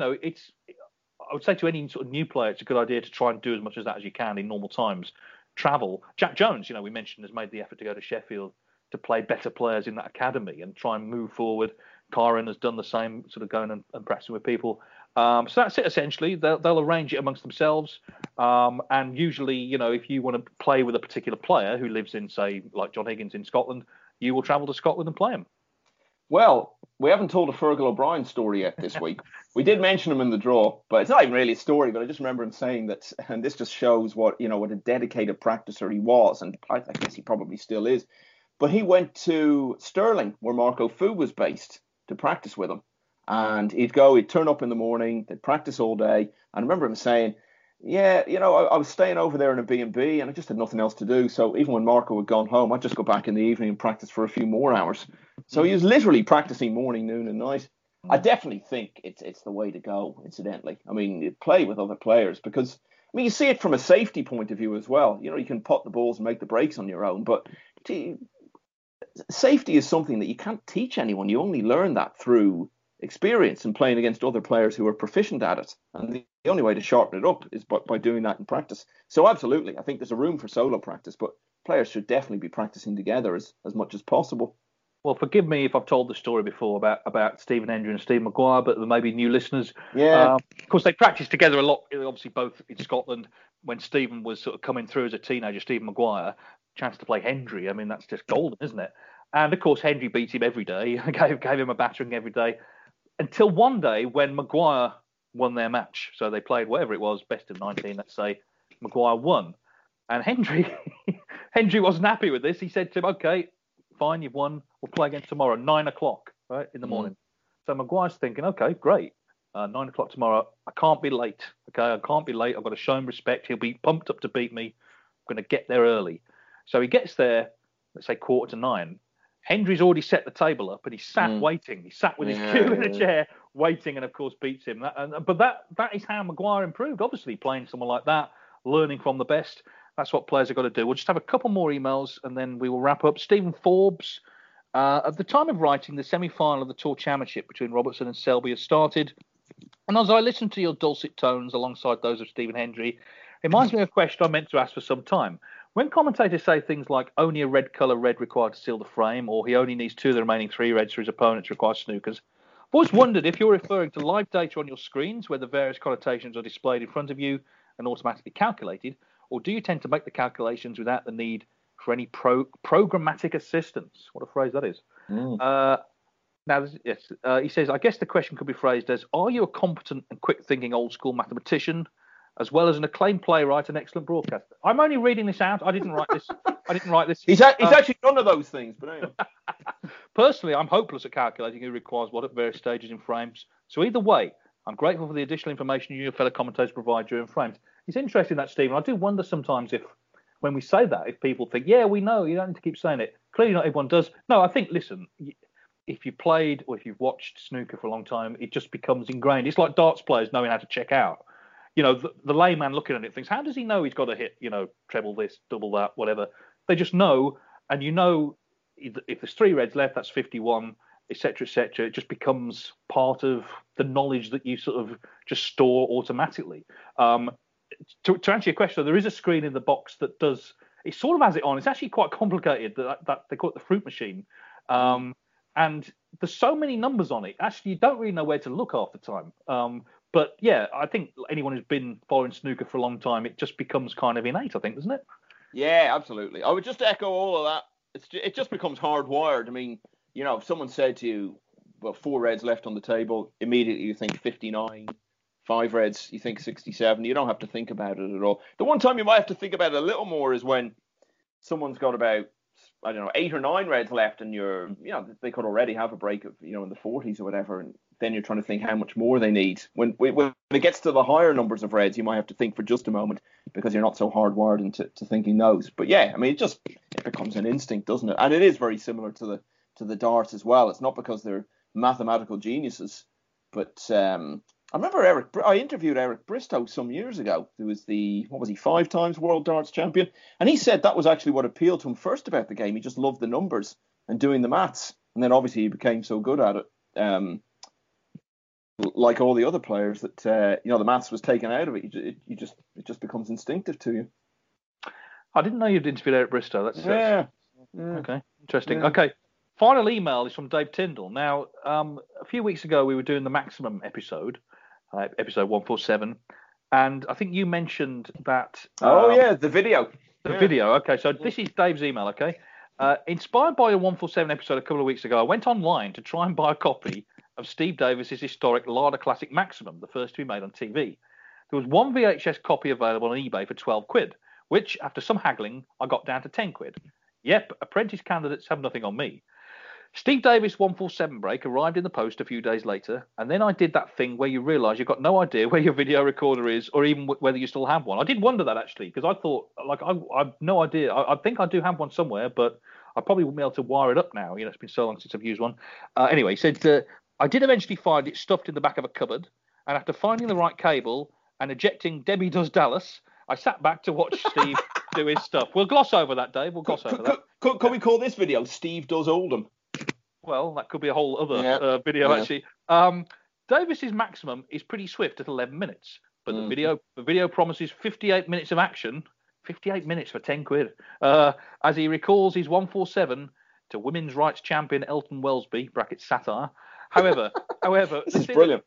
I would say to any sort of new player, it's a good idea to try and do as much of that as you can in normal times. Travel. Jack Jones, we mentioned, has made the effort to go to Sheffield to play better players in that academy and try and move forward Kyron has done the same, sort of going and practicing with people. So that's it, essentially. They'll arrange it amongst themselves. And usually, if you want to play with a particular player who lives in, say, like John Higgins in Scotland, you will travel to Scotland and play him. Well, we haven't told a Fergal O'Brien story yet this week. We did mention him in the draw, but it's not even really a story. But I just remember him saying that, and this just shows what a dedicated practicer he was, and I guess he probably still is. But he went to Stirling, where Marco Fu was based, to practice with him. And he'd turn up in the morning, they'd practice all day. And I remember him saying, yeah, I was staying over there in a B&B and I just had nothing else to do. So even when Marco had gone home, I'd just go back in the evening and practice for a few more hours. So he was literally practicing morning, noon and night. I definitely think it's the way to go, incidentally. I mean, you play with other players because, you see it from a safety point of view as well. You can pot the balls and make the breaks on your own. But safety is something that you can't teach anyone. You only learn that through experience and playing against other players who are proficient at it. And the only way to sharpen it up is by doing that in practice. So absolutely, I think there's a room for solo practice, but players should definitely be practicing together as much as possible. Well, forgive me if I've told the story before about Stephen Hendry and Steve Maguire, but there may be new listeners. Yeah. Of course, they practiced together a lot, obviously both in Scotland. When Stephen was sort of coming through as a teenager, Stephen Maguire, chance to play Hendry. I mean, that's just golden, isn't it? And, of course, Hendry beat him every day, gave him a battering every day. Until one day when Maguire won their match. So they played whatever it was, best of 19, let's say. Maguire won. And Hendry wasn't happy with this. He said to him, okay, fine, you've won. We'll play again tomorrow, 9 o'clock, right, in the morning. So Maguire's thinking, okay, great. 9 o'clock tomorrow. I can't be late. Okay, I can't be late. I've got to show him respect. He'll be pumped up to beat me. I'm going to get there early. So he gets there, let's say 8:45. Hendry's already set the table up and he's sat waiting. He sat with his cue in a chair waiting and, of course, beats him. But that is how Maguire improved, obviously, playing someone like that, learning from the best. That's what players have got to do. We'll just have a couple more emails and then we will wrap up. Stephen Forbes, at the time of writing, the semi-final of the Tour Championship between Robertson and Selby has started. And as I listen to your dulcet tones alongside those of Stephen Hendry, it reminds me of a question I meant to ask for some time. When commentators say things like only a red colour red required to seal the frame, or he only needs 2 of the remaining 3 reds for his opponent to require snookers, I've always wondered if you're referring to live data on your screens where the various connotations are displayed in front of you and automatically calculated, or do you tend to make the calculations without the need for any programmatic assistance? What a phrase that is. He says, I guess the question could be phrased as, are you a competent and quick-thinking old-school mathematician, as well as an acclaimed playwright and excellent broadcaster? I'm only reading this out. I didn't write this. He's actually none of those things, but anyway. Personally, I'm hopeless at calculating who requires what at various stages in frames. So either way, I'm grateful for the additional information you and your fellow commentators provide during frames. It's interesting that, Stephen. I do wonder sometimes if, when we say that, if people think, yeah, we know, you don't need to keep saying it. Clearly not everyone does. No, I think, listen, if you played or if you've watched snooker for a long time, it just becomes ingrained. It's like darts players knowing how to check out. The layman looking at it thinks, how does he know he's got to hit, treble this, double that, whatever? They just know, and if there's 3 reds left, that's 51, etc., etc. It just becomes part of the knowledge that you sort of just store automatically. To answer your question, there is a screen in the box that does, it sort of has it on. It's actually quite complicated. That they call it the fruit machine. And there's so many numbers on it. Actually, you don't really know where to look half the time. But yeah, I think anyone who's been following snooker for a long time, it just becomes kind of innate, I think, doesn't it? Yeah, absolutely. I would just echo all of that. It just becomes hardwired. I mean, if someone said to you, well, 4 reds left on the table, immediately you think 59, 5 reds, you think 67. You don't have to think about it at all. The one time you might have to think about it a little more is when someone's got about, 8 or 9 reds left and they could already have a break of, in the 40s or whatever. And then you're trying to think how much more they need. When it gets to the higher numbers of reds, you might have to think for just a moment because you're not so hardwired into thinking those. But yeah, I mean, it becomes an instinct, doesn't it? And it is very similar to the darts as well. It's not because they're mathematical geniuses, but I remember I interviewed Eric Bristow some years ago, who was 5 times world darts champion. And he said that was actually what appealed to him first about the game. He just loved the numbers and doing the maths. And then obviously he became so good at it, like all the other players, that, the maths was taken out of it. It just becomes instinctive to you. I didn't know you'd interviewed Eric Bristow. That's yeah. Okay, interesting. Yeah. Okay, Final email is from Dave Tyndall. Now, a few weeks ago, we were doing the Maximum episode, episode 147, and I think you mentioned that... the video. The video, okay. So this is Dave's email, okay? Inspired by a 147 episode a couple of weeks ago, I went online to try and buy a copy of Steve Davis's historic Larder Classic Maximum, the first to be made on TV. There was one VHS copy available on eBay for 12 quid, which, after some haggling, I got down to 10 quid. Yep, apprentice candidates have nothing on me. Steve Davis 147 break arrived in the post a few days later, and then I did that thing where you realise you've got no idea where your video recorder is, or even whether you still have one. I did wonder that, actually, because I thought, I've no idea. I think I do have one somewhere, but I probably wouldn't be able to wire it up now. It's been so long since I've used one. Anyway, he said, I did eventually find it stuffed in the back of a cupboard, and after finding the right cable and ejecting Debbie Does Dallas, I sat back to watch Steve do his stuff. We'll gloss over that, Dave. We'll gloss over that. Could we call this video Steve Does Oldham? Well, that could be a whole other video, actually. Davis's Maximum is pretty swift at 11 minutes, but the video promises 58 minutes of action. 58 minutes for 10 quid. As he recalls his 147 to women's rights champion Elton Welsby, brackets satire. However, this is brilliant.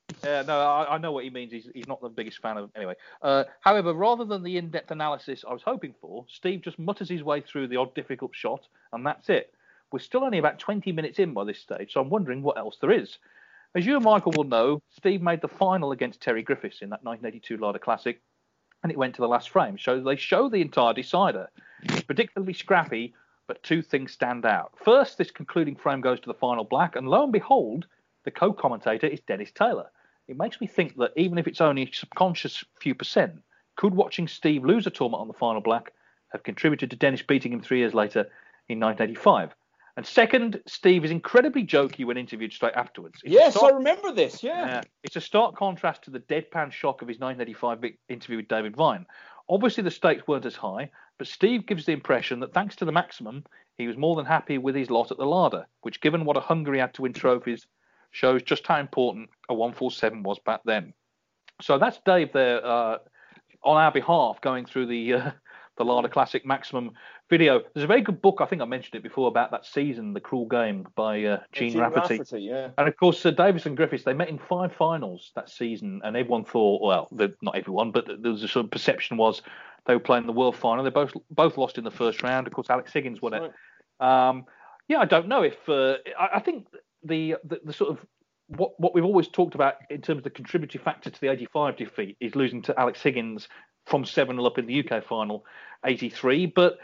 I know what he means. He's not the biggest fan of anyway. However, rather than the in-depth analysis I was hoping for, Steve just mutters his way through the odd difficult shot, and that's it. We're still only about 20 minutes in by this stage, so I'm wondering what else there is. As you and Michael will know, Steve made the final against Terry Griffiths in that 1982 Larder Classic, and it went to the last frame. So they show the entire decider. It's particularly scrappy, but two things stand out. First, this concluding frame goes to the final black, and lo and behold, the co-commentator is Dennis Taylor. It makes me think that even if it's only a subconscious few percent, could watching Steve lose a tournament on the final black have contributed to Dennis beating him 3 years later in 1985? And second, Steve is incredibly jokey when interviewed straight afterwards. I remember this, yeah. It's a stark contrast to the deadpan shock of his 1985 interview with David Vine. Obviously, the stakes weren't as high, but Steve gives the impression that thanks to the Maximum, he was more than happy with his lot at the Larder, which, given what a hunger he had to win trophies, shows just how important a 147 was back then. So that's Dave there on our behalf going through the Larder Classic Maximum video. There's a very good book, I think I mentioned it before, about that season, The Cruel Game, by Gene Rafferty. Yeah. And of course, Davis and Griffiths, they met in 5 finals that season, and everyone thought, well, not everyone, but there was a sort of perception was they were playing the world final. They both lost in the first round. Of course, Alex Higgins won it. I don't know if I think the sort of what we've always talked about in terms of the contributory factor to the 85 defeat is losing to Alex Higgins from 7-0 up in the UK final, 83. But,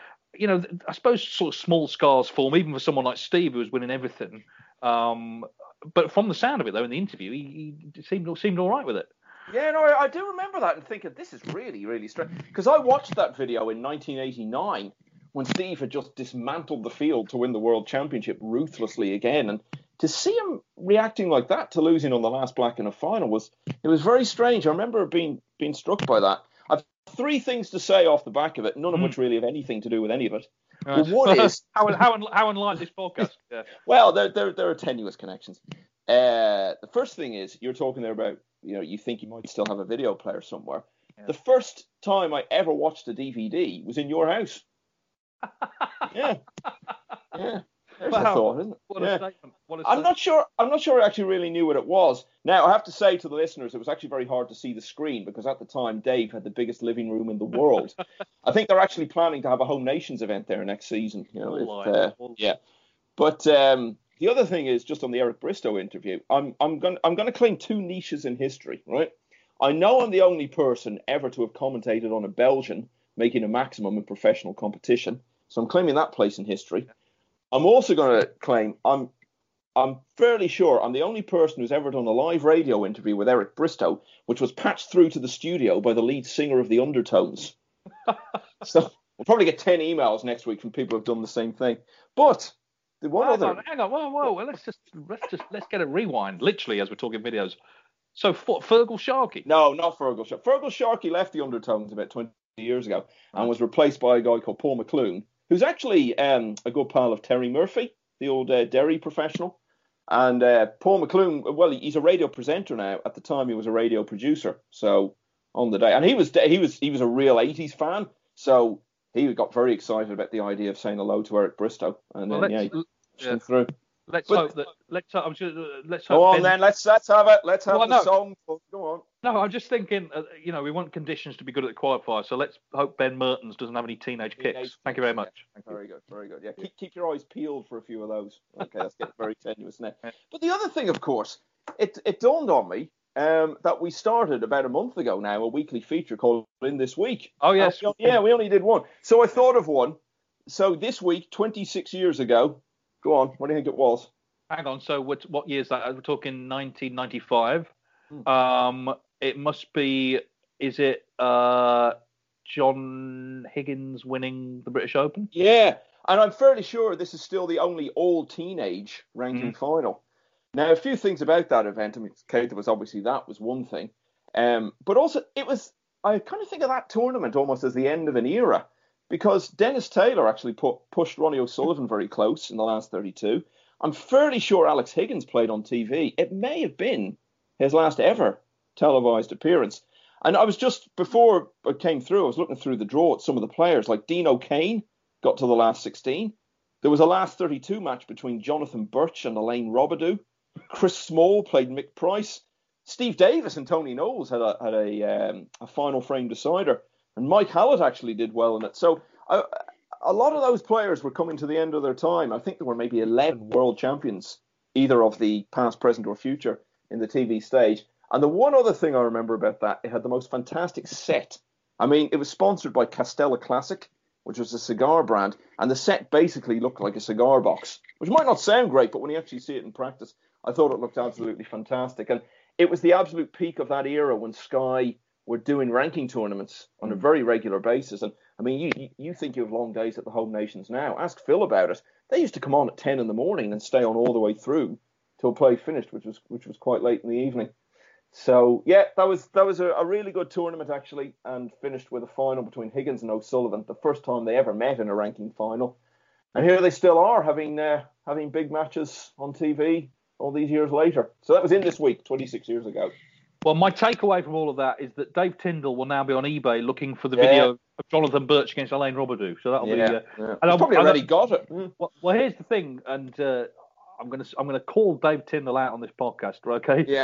I suppose sort of small scars form, even for someone like Steve, who was winning everything. But from the sound of it, though, in the interview, he seemed all right with it. Yeah, no, I do remember that and thinking, this is really, really strange. Because I watched that video in 1989 when Steve had just dismantled the field to win the World Championship ruthlessly again. And to see him reacting like that to losing on the last black in a final was very strange. I remember being struck by that. I've 3 things to say off the back of it, none of which really have anything to do with any of it. Right. But one is how unlike this podcast. Yeah. Well, there are tenuous connections. The first thing is you're talking there about you think you might still have a video player somewhere. Yeah. The first time I ever watched a DVD was in your house. Yeah. There's a thought, isn't it? What a statement. I'm not sure I actually really knew what it was. Now, I have to say to the listeners, it was actually very hard to see the screen because at the time, Dave had the biggest living room in the world. I think they're actually planning to have a Home Nations event there next season. Yeah. But the other thing is, just on the Eric Bristow interview, I'm going to claim 2 niches in history, right? I know I'm the only person ever to have commentated on a Belgian making a maximum in professional competition, so I'm claiming that place in history. I'm also going to claim I'm fairly sure I'm the only person who's ever done a live radio interview with Eric Bristow, which was patched through to the studio by the lead singer of the Undertones. So we'll probably get 10 emails next week from people who've done the same thing. But the one hang on, whoa! Well, let's get a rewind, literally, as we're talking videos. So Fergal Sharkey? No, not Fergal Sharkey. Fergal Sharkey left the Undertones about 20 years ago and was replaced by a guy called Paul McClune, who's actually a good pal of Terry Murphy, the old Derry professional. And Paul McClune, well, he's a radio presenter now. At the time, he was a radio producer. So on the day, and he was a real 80s fan. So he got very excited about the idea of saying hello to Eric Bristow. And then he went through. Let's But- hope that. Let's hope. Let's Go hope. on Ben- then. Let's have it. Let's have Well, the no. song. Go on. No, I'm just thinking. We want conditions to be good at the qualifier, so let's hope Ben Mertens doesn't have any teenage kicks. Thank you very much. Thank you. Very good, very good. Yeah, keep your eyes peeled for a few of those. Okay, that's getting very tenuous now. But the other thing, of course, it dawned on me that we started about a month ago now a weekly feature called In This Week. Oh yes. We only did one. So I thought of one. So this week, 26 years ago, go on. What do you think it was? Hang on. So what year is that? We're talking 1995. It must be. Is it John Higgins winning the British Open? Yeah, and I'm fairly sure this is still the only all-teenage ranking final. Now, a few things about that event. I mean, Kate, was obviously that was one thing, but also it was. I kind of think of that tournament almost as the end of an era, because Dennis Taylor actually pushed Ronnie O'Sullivan very close in the last 32. I'm fairly sure Alex Higgins played on TV. It may have been his last ever televised appearance. And I was just, before I came through, I was looking through the draw at some of the players, like Dean O'Kane got to the last 16. There was a last 32 match between Jonathan Birch and Elaine Robidoux. Chris Small played Mick Price. Steve Davis and Tony Knowles had a final frame decider. And Mike Hallett actually did well in it. So a lot of those players were coming to the end of their time. I think there were maybe 11 world champions, either of the past, present, or future in the TV stage. And the one other thing I remember about that, it had the most fantastic set. I mean, it was sponsored by Castella Classic, which was a cigar brand, and the set basically looked like a cigar box, which might not sound great, but when you actually see it in practice, I thought it looked absolutely fantastic. And it was the absolute peak of that era when Sky were doing ranking tournaments on a very regular basis. And I mean, you think you have long days at the Home Nations now. Ask Phil about it. They used to come on at 10 in the morning and stay on all the way through till play finished, which was quite late in the evening. So yeah, that was a really good tournament actually, and finished with a final between Higgins and O'Sullivan, the first time they ever met in a ranking final. And here they still are having big matches on TV all these years later. So that was In This Week, 26 years ago. Well, my takeaway from all of that is that Dave Tyndall will now be on eBay looking for the video of Jonathan Birch against Elaine Robidoux. So that'll be. And He's probably already got it. Well, here's the thing, and I'm gonna call Dave Tyndall out on this podcast, okay? Yeah.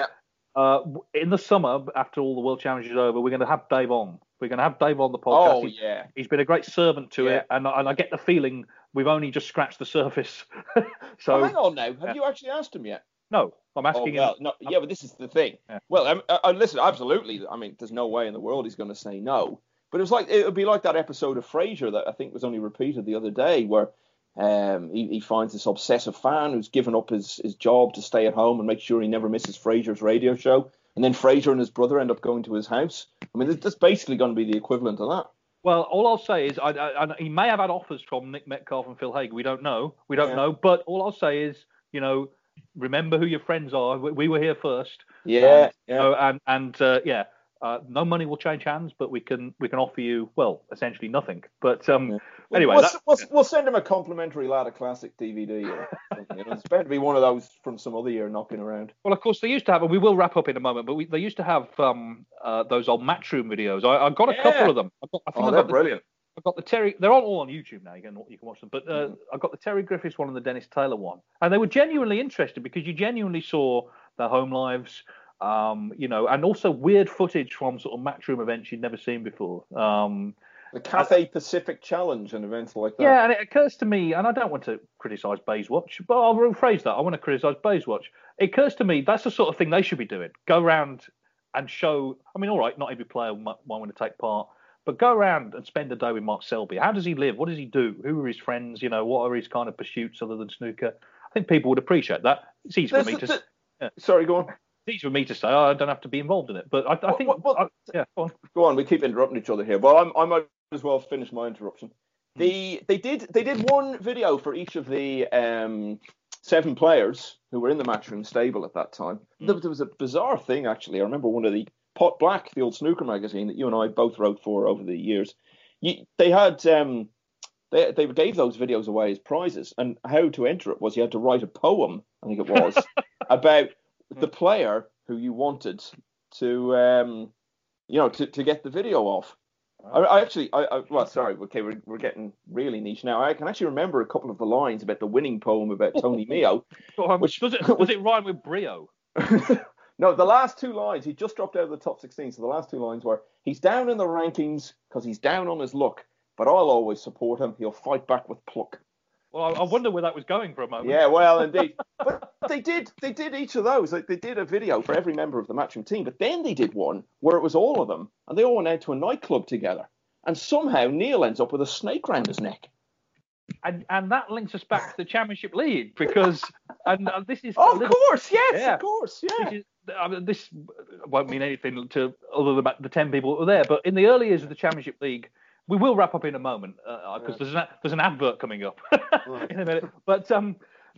In the summer, after all the World Championships is over, we're going to have Dave on. We're going to have Dave on the podcast. Oh, yeah. He's been a great servant to it, and I get the feeling we've only just scratched the surface. So hang on now. Have you actually asked him yet? No, I'm asking him. No, yeah, but this is the thing. Yeah. Well, listen, absolutely. I mean, there's no way in the world he's going to say no. But it would be like that episode of Frasier that I think was only repeated the other day, where he finds this obsessive fan who's given up his job to stay at home and make sure he never misses Frasier's radio show. And then Frasier and his brother end up going to his house. I mean, that's basically going to be the equivalent of that. Well, all I'll say is he may have had offers from Nick Metcalf and Phil Hager. We don't know. But all I'll say is, remember who your friends are. We were here first. Yeah. No money will change hands, but we can offer you, well, essentially nothing. But anyway, we'll send him a complimentary Ladder Classic DVD. Or something. It's better to be one of those from some other year knocking around. Well, of course they used to have, and we will wrap up in a moment. But they used to have those old Matchroom videos. I got a couple of them. They're brilliant. I've got the Terry. They're all on YouTube now. You can watch them. But I've got the Terry Griffiths one and the Dennis Taylor one, and they were genuinely interesting because you genuinely saw their home lives. And also weird footage from sort of Matchroom events you'd never seen before. The Cathay Pacific Challenge and events like that. Yeah, and it occurs to me, and I don't want to criticise Bayswatch, but I'll rephrase that. I want to criticise Bayswatch. It occurs to me that's the sort of thing they should be doing. Go around and show. I mean, all right, not every player might want to take part, but go around and spend a day with Mark Selby. How does he live? What does he do? Who are his friends? What are his kind of pursuits other than snooker? I think people would appreciate that. It's easy for me to. Sorry, go on. It's easy for me to say. I don't have to be involved in it, but I think. Go on. Go on. We keep interrupting each other here. Well, I might as well finish my interruption. They did one video for each of the 7 players who were in the Matchroom stable at that time. There was a bizarre thing actually. I remember one of the Pot Black, the old snooker magazine that you and I both wrote for over the years. They had they gave those videos away as prizes, and how to enter it was you had to write a poem, I think it was, about the player who you wanted to to get the video off. We're getting really niche now. I can actually remember a couple of the lines about the winning poem about Tony Meo. Which does it rhyme with brio? No, the last two lines, he just dropped out of the top 16, so the last two lines were, he's down in the rankings because he's down on his luck, but I'll always support him. He'll fight back with pluck. Well, I wonder where that was going for a moment. Yeah, well, indeed. But they did each of those. Like, they did a video for every member of the Matchroom team, but then they did one where it was all of them, and they all went out to a nightclub together. And somehow Neil ends up with a snake round his neck. And that links us back to the Championship League, because this is... Oh, of course, yes, of course, yeah. This won't mean anything to other than the 10 people that were there, but in the early years of the Championship League, we will wrap up in a moment because there's an advert coming up in a minute. But the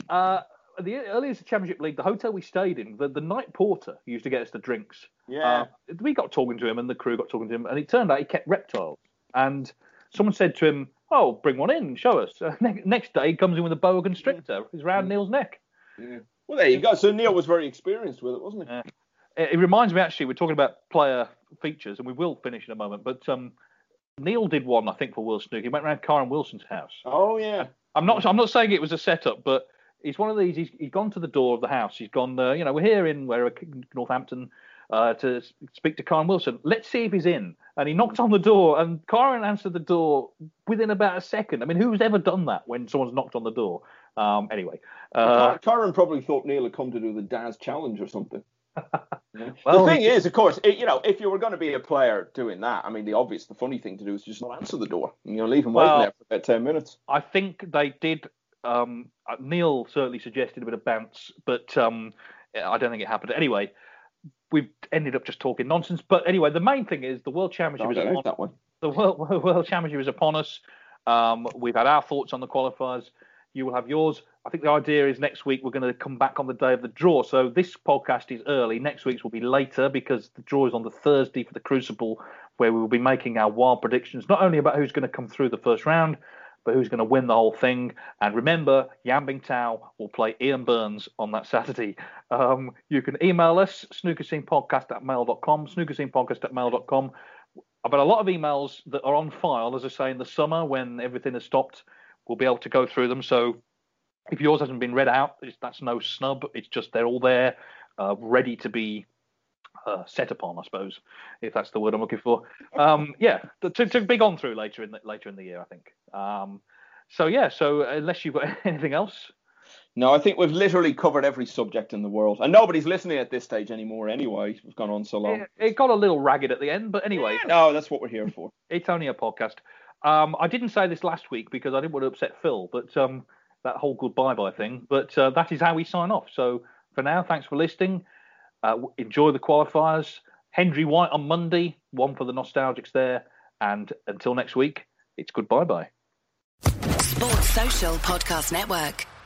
early years of the Championship League, the hotel we stayed in, the night porter used to get us the drinks. Yeah. We got talking to him, and the crew got talking to him, and it turned out he kept reptiles. And someone said to him, "Oh, bring one in, show us." Next day, he comes in with a boa constrictor. It's round Neil's neck. Yeah. Well, there you go. So Neil was very experienced with it, wasn't he? It reminds me, actually, we're talking about player features, and we will finish in a moment, but Neil did one, I think, for World Snooker. He went around Karen Wilson's house. Oh, yeah. I'm not saying it was a setup, but he's one of these. He's gone to the door of the house. He's gone, we're here in Northampton to speak to Karen Wilson. Let's see if he's in. And he knocked on the door, and Karen answered the door within about a second. I mean, who's ever done that when someone's knocked on the door? Anyway. Karen probably thought Neil had come to do the Daz Challenge or something. Well, the thing is, of course, if you were going to be a player doing that, I mean, the funny thing to do is just not answer the door. Leave him waiting there for about 10 minutes. I think they did. Neil certainly suggested a bit of bounce, but I don't think it happened. Anyway, we've ended up just talking nonsense. But anyway, the main thing is the World Championship is upon us. The World Championship is upon us. We've had our thoughts on the qualifiers. You will have yours. I think the idea is next week we're going to come back on the day of the draw. So this podcast is early. Next week's will be later because the draw is on the Thursday for the Crucible, where we will be making our wild predictions, not only about who's going to come through the first round, but who's going to win the whole thing. And remember, Yan Bingtao will play Ian Burns on that Saturday. You can email us, snookerscenepodcast@mail.com, snookerscenepodcast@mail.com. I've had a lot of emails that are on file, as I say, in the summer when everything has stopped. We'll be able to go through them. So if yours hasn't been read out, that's no snub. It's just they're all there, ready to be set upon, I suppose, if that's the word I'm looking for. To be gone through later in the year, I think. So unless you've got anything else. No, I think we've literally covered every subject in the world. And nobody's listening at this stage anymore anyway. We've gone on so long. It got a little ragged at the end, but anyway. Yeah, no, that's what we're here for. It's only a podcast. I didn't say this last week because I didn't want to upset Phil, but that whole goodbye thing. But that is how we sign off. So for now, thanks for listening. Enjoy the qualifiers. Hendry White on Monday, one for the nostalgics there. And until next week, it's goodbye-bye. Sports Social Podcast Network.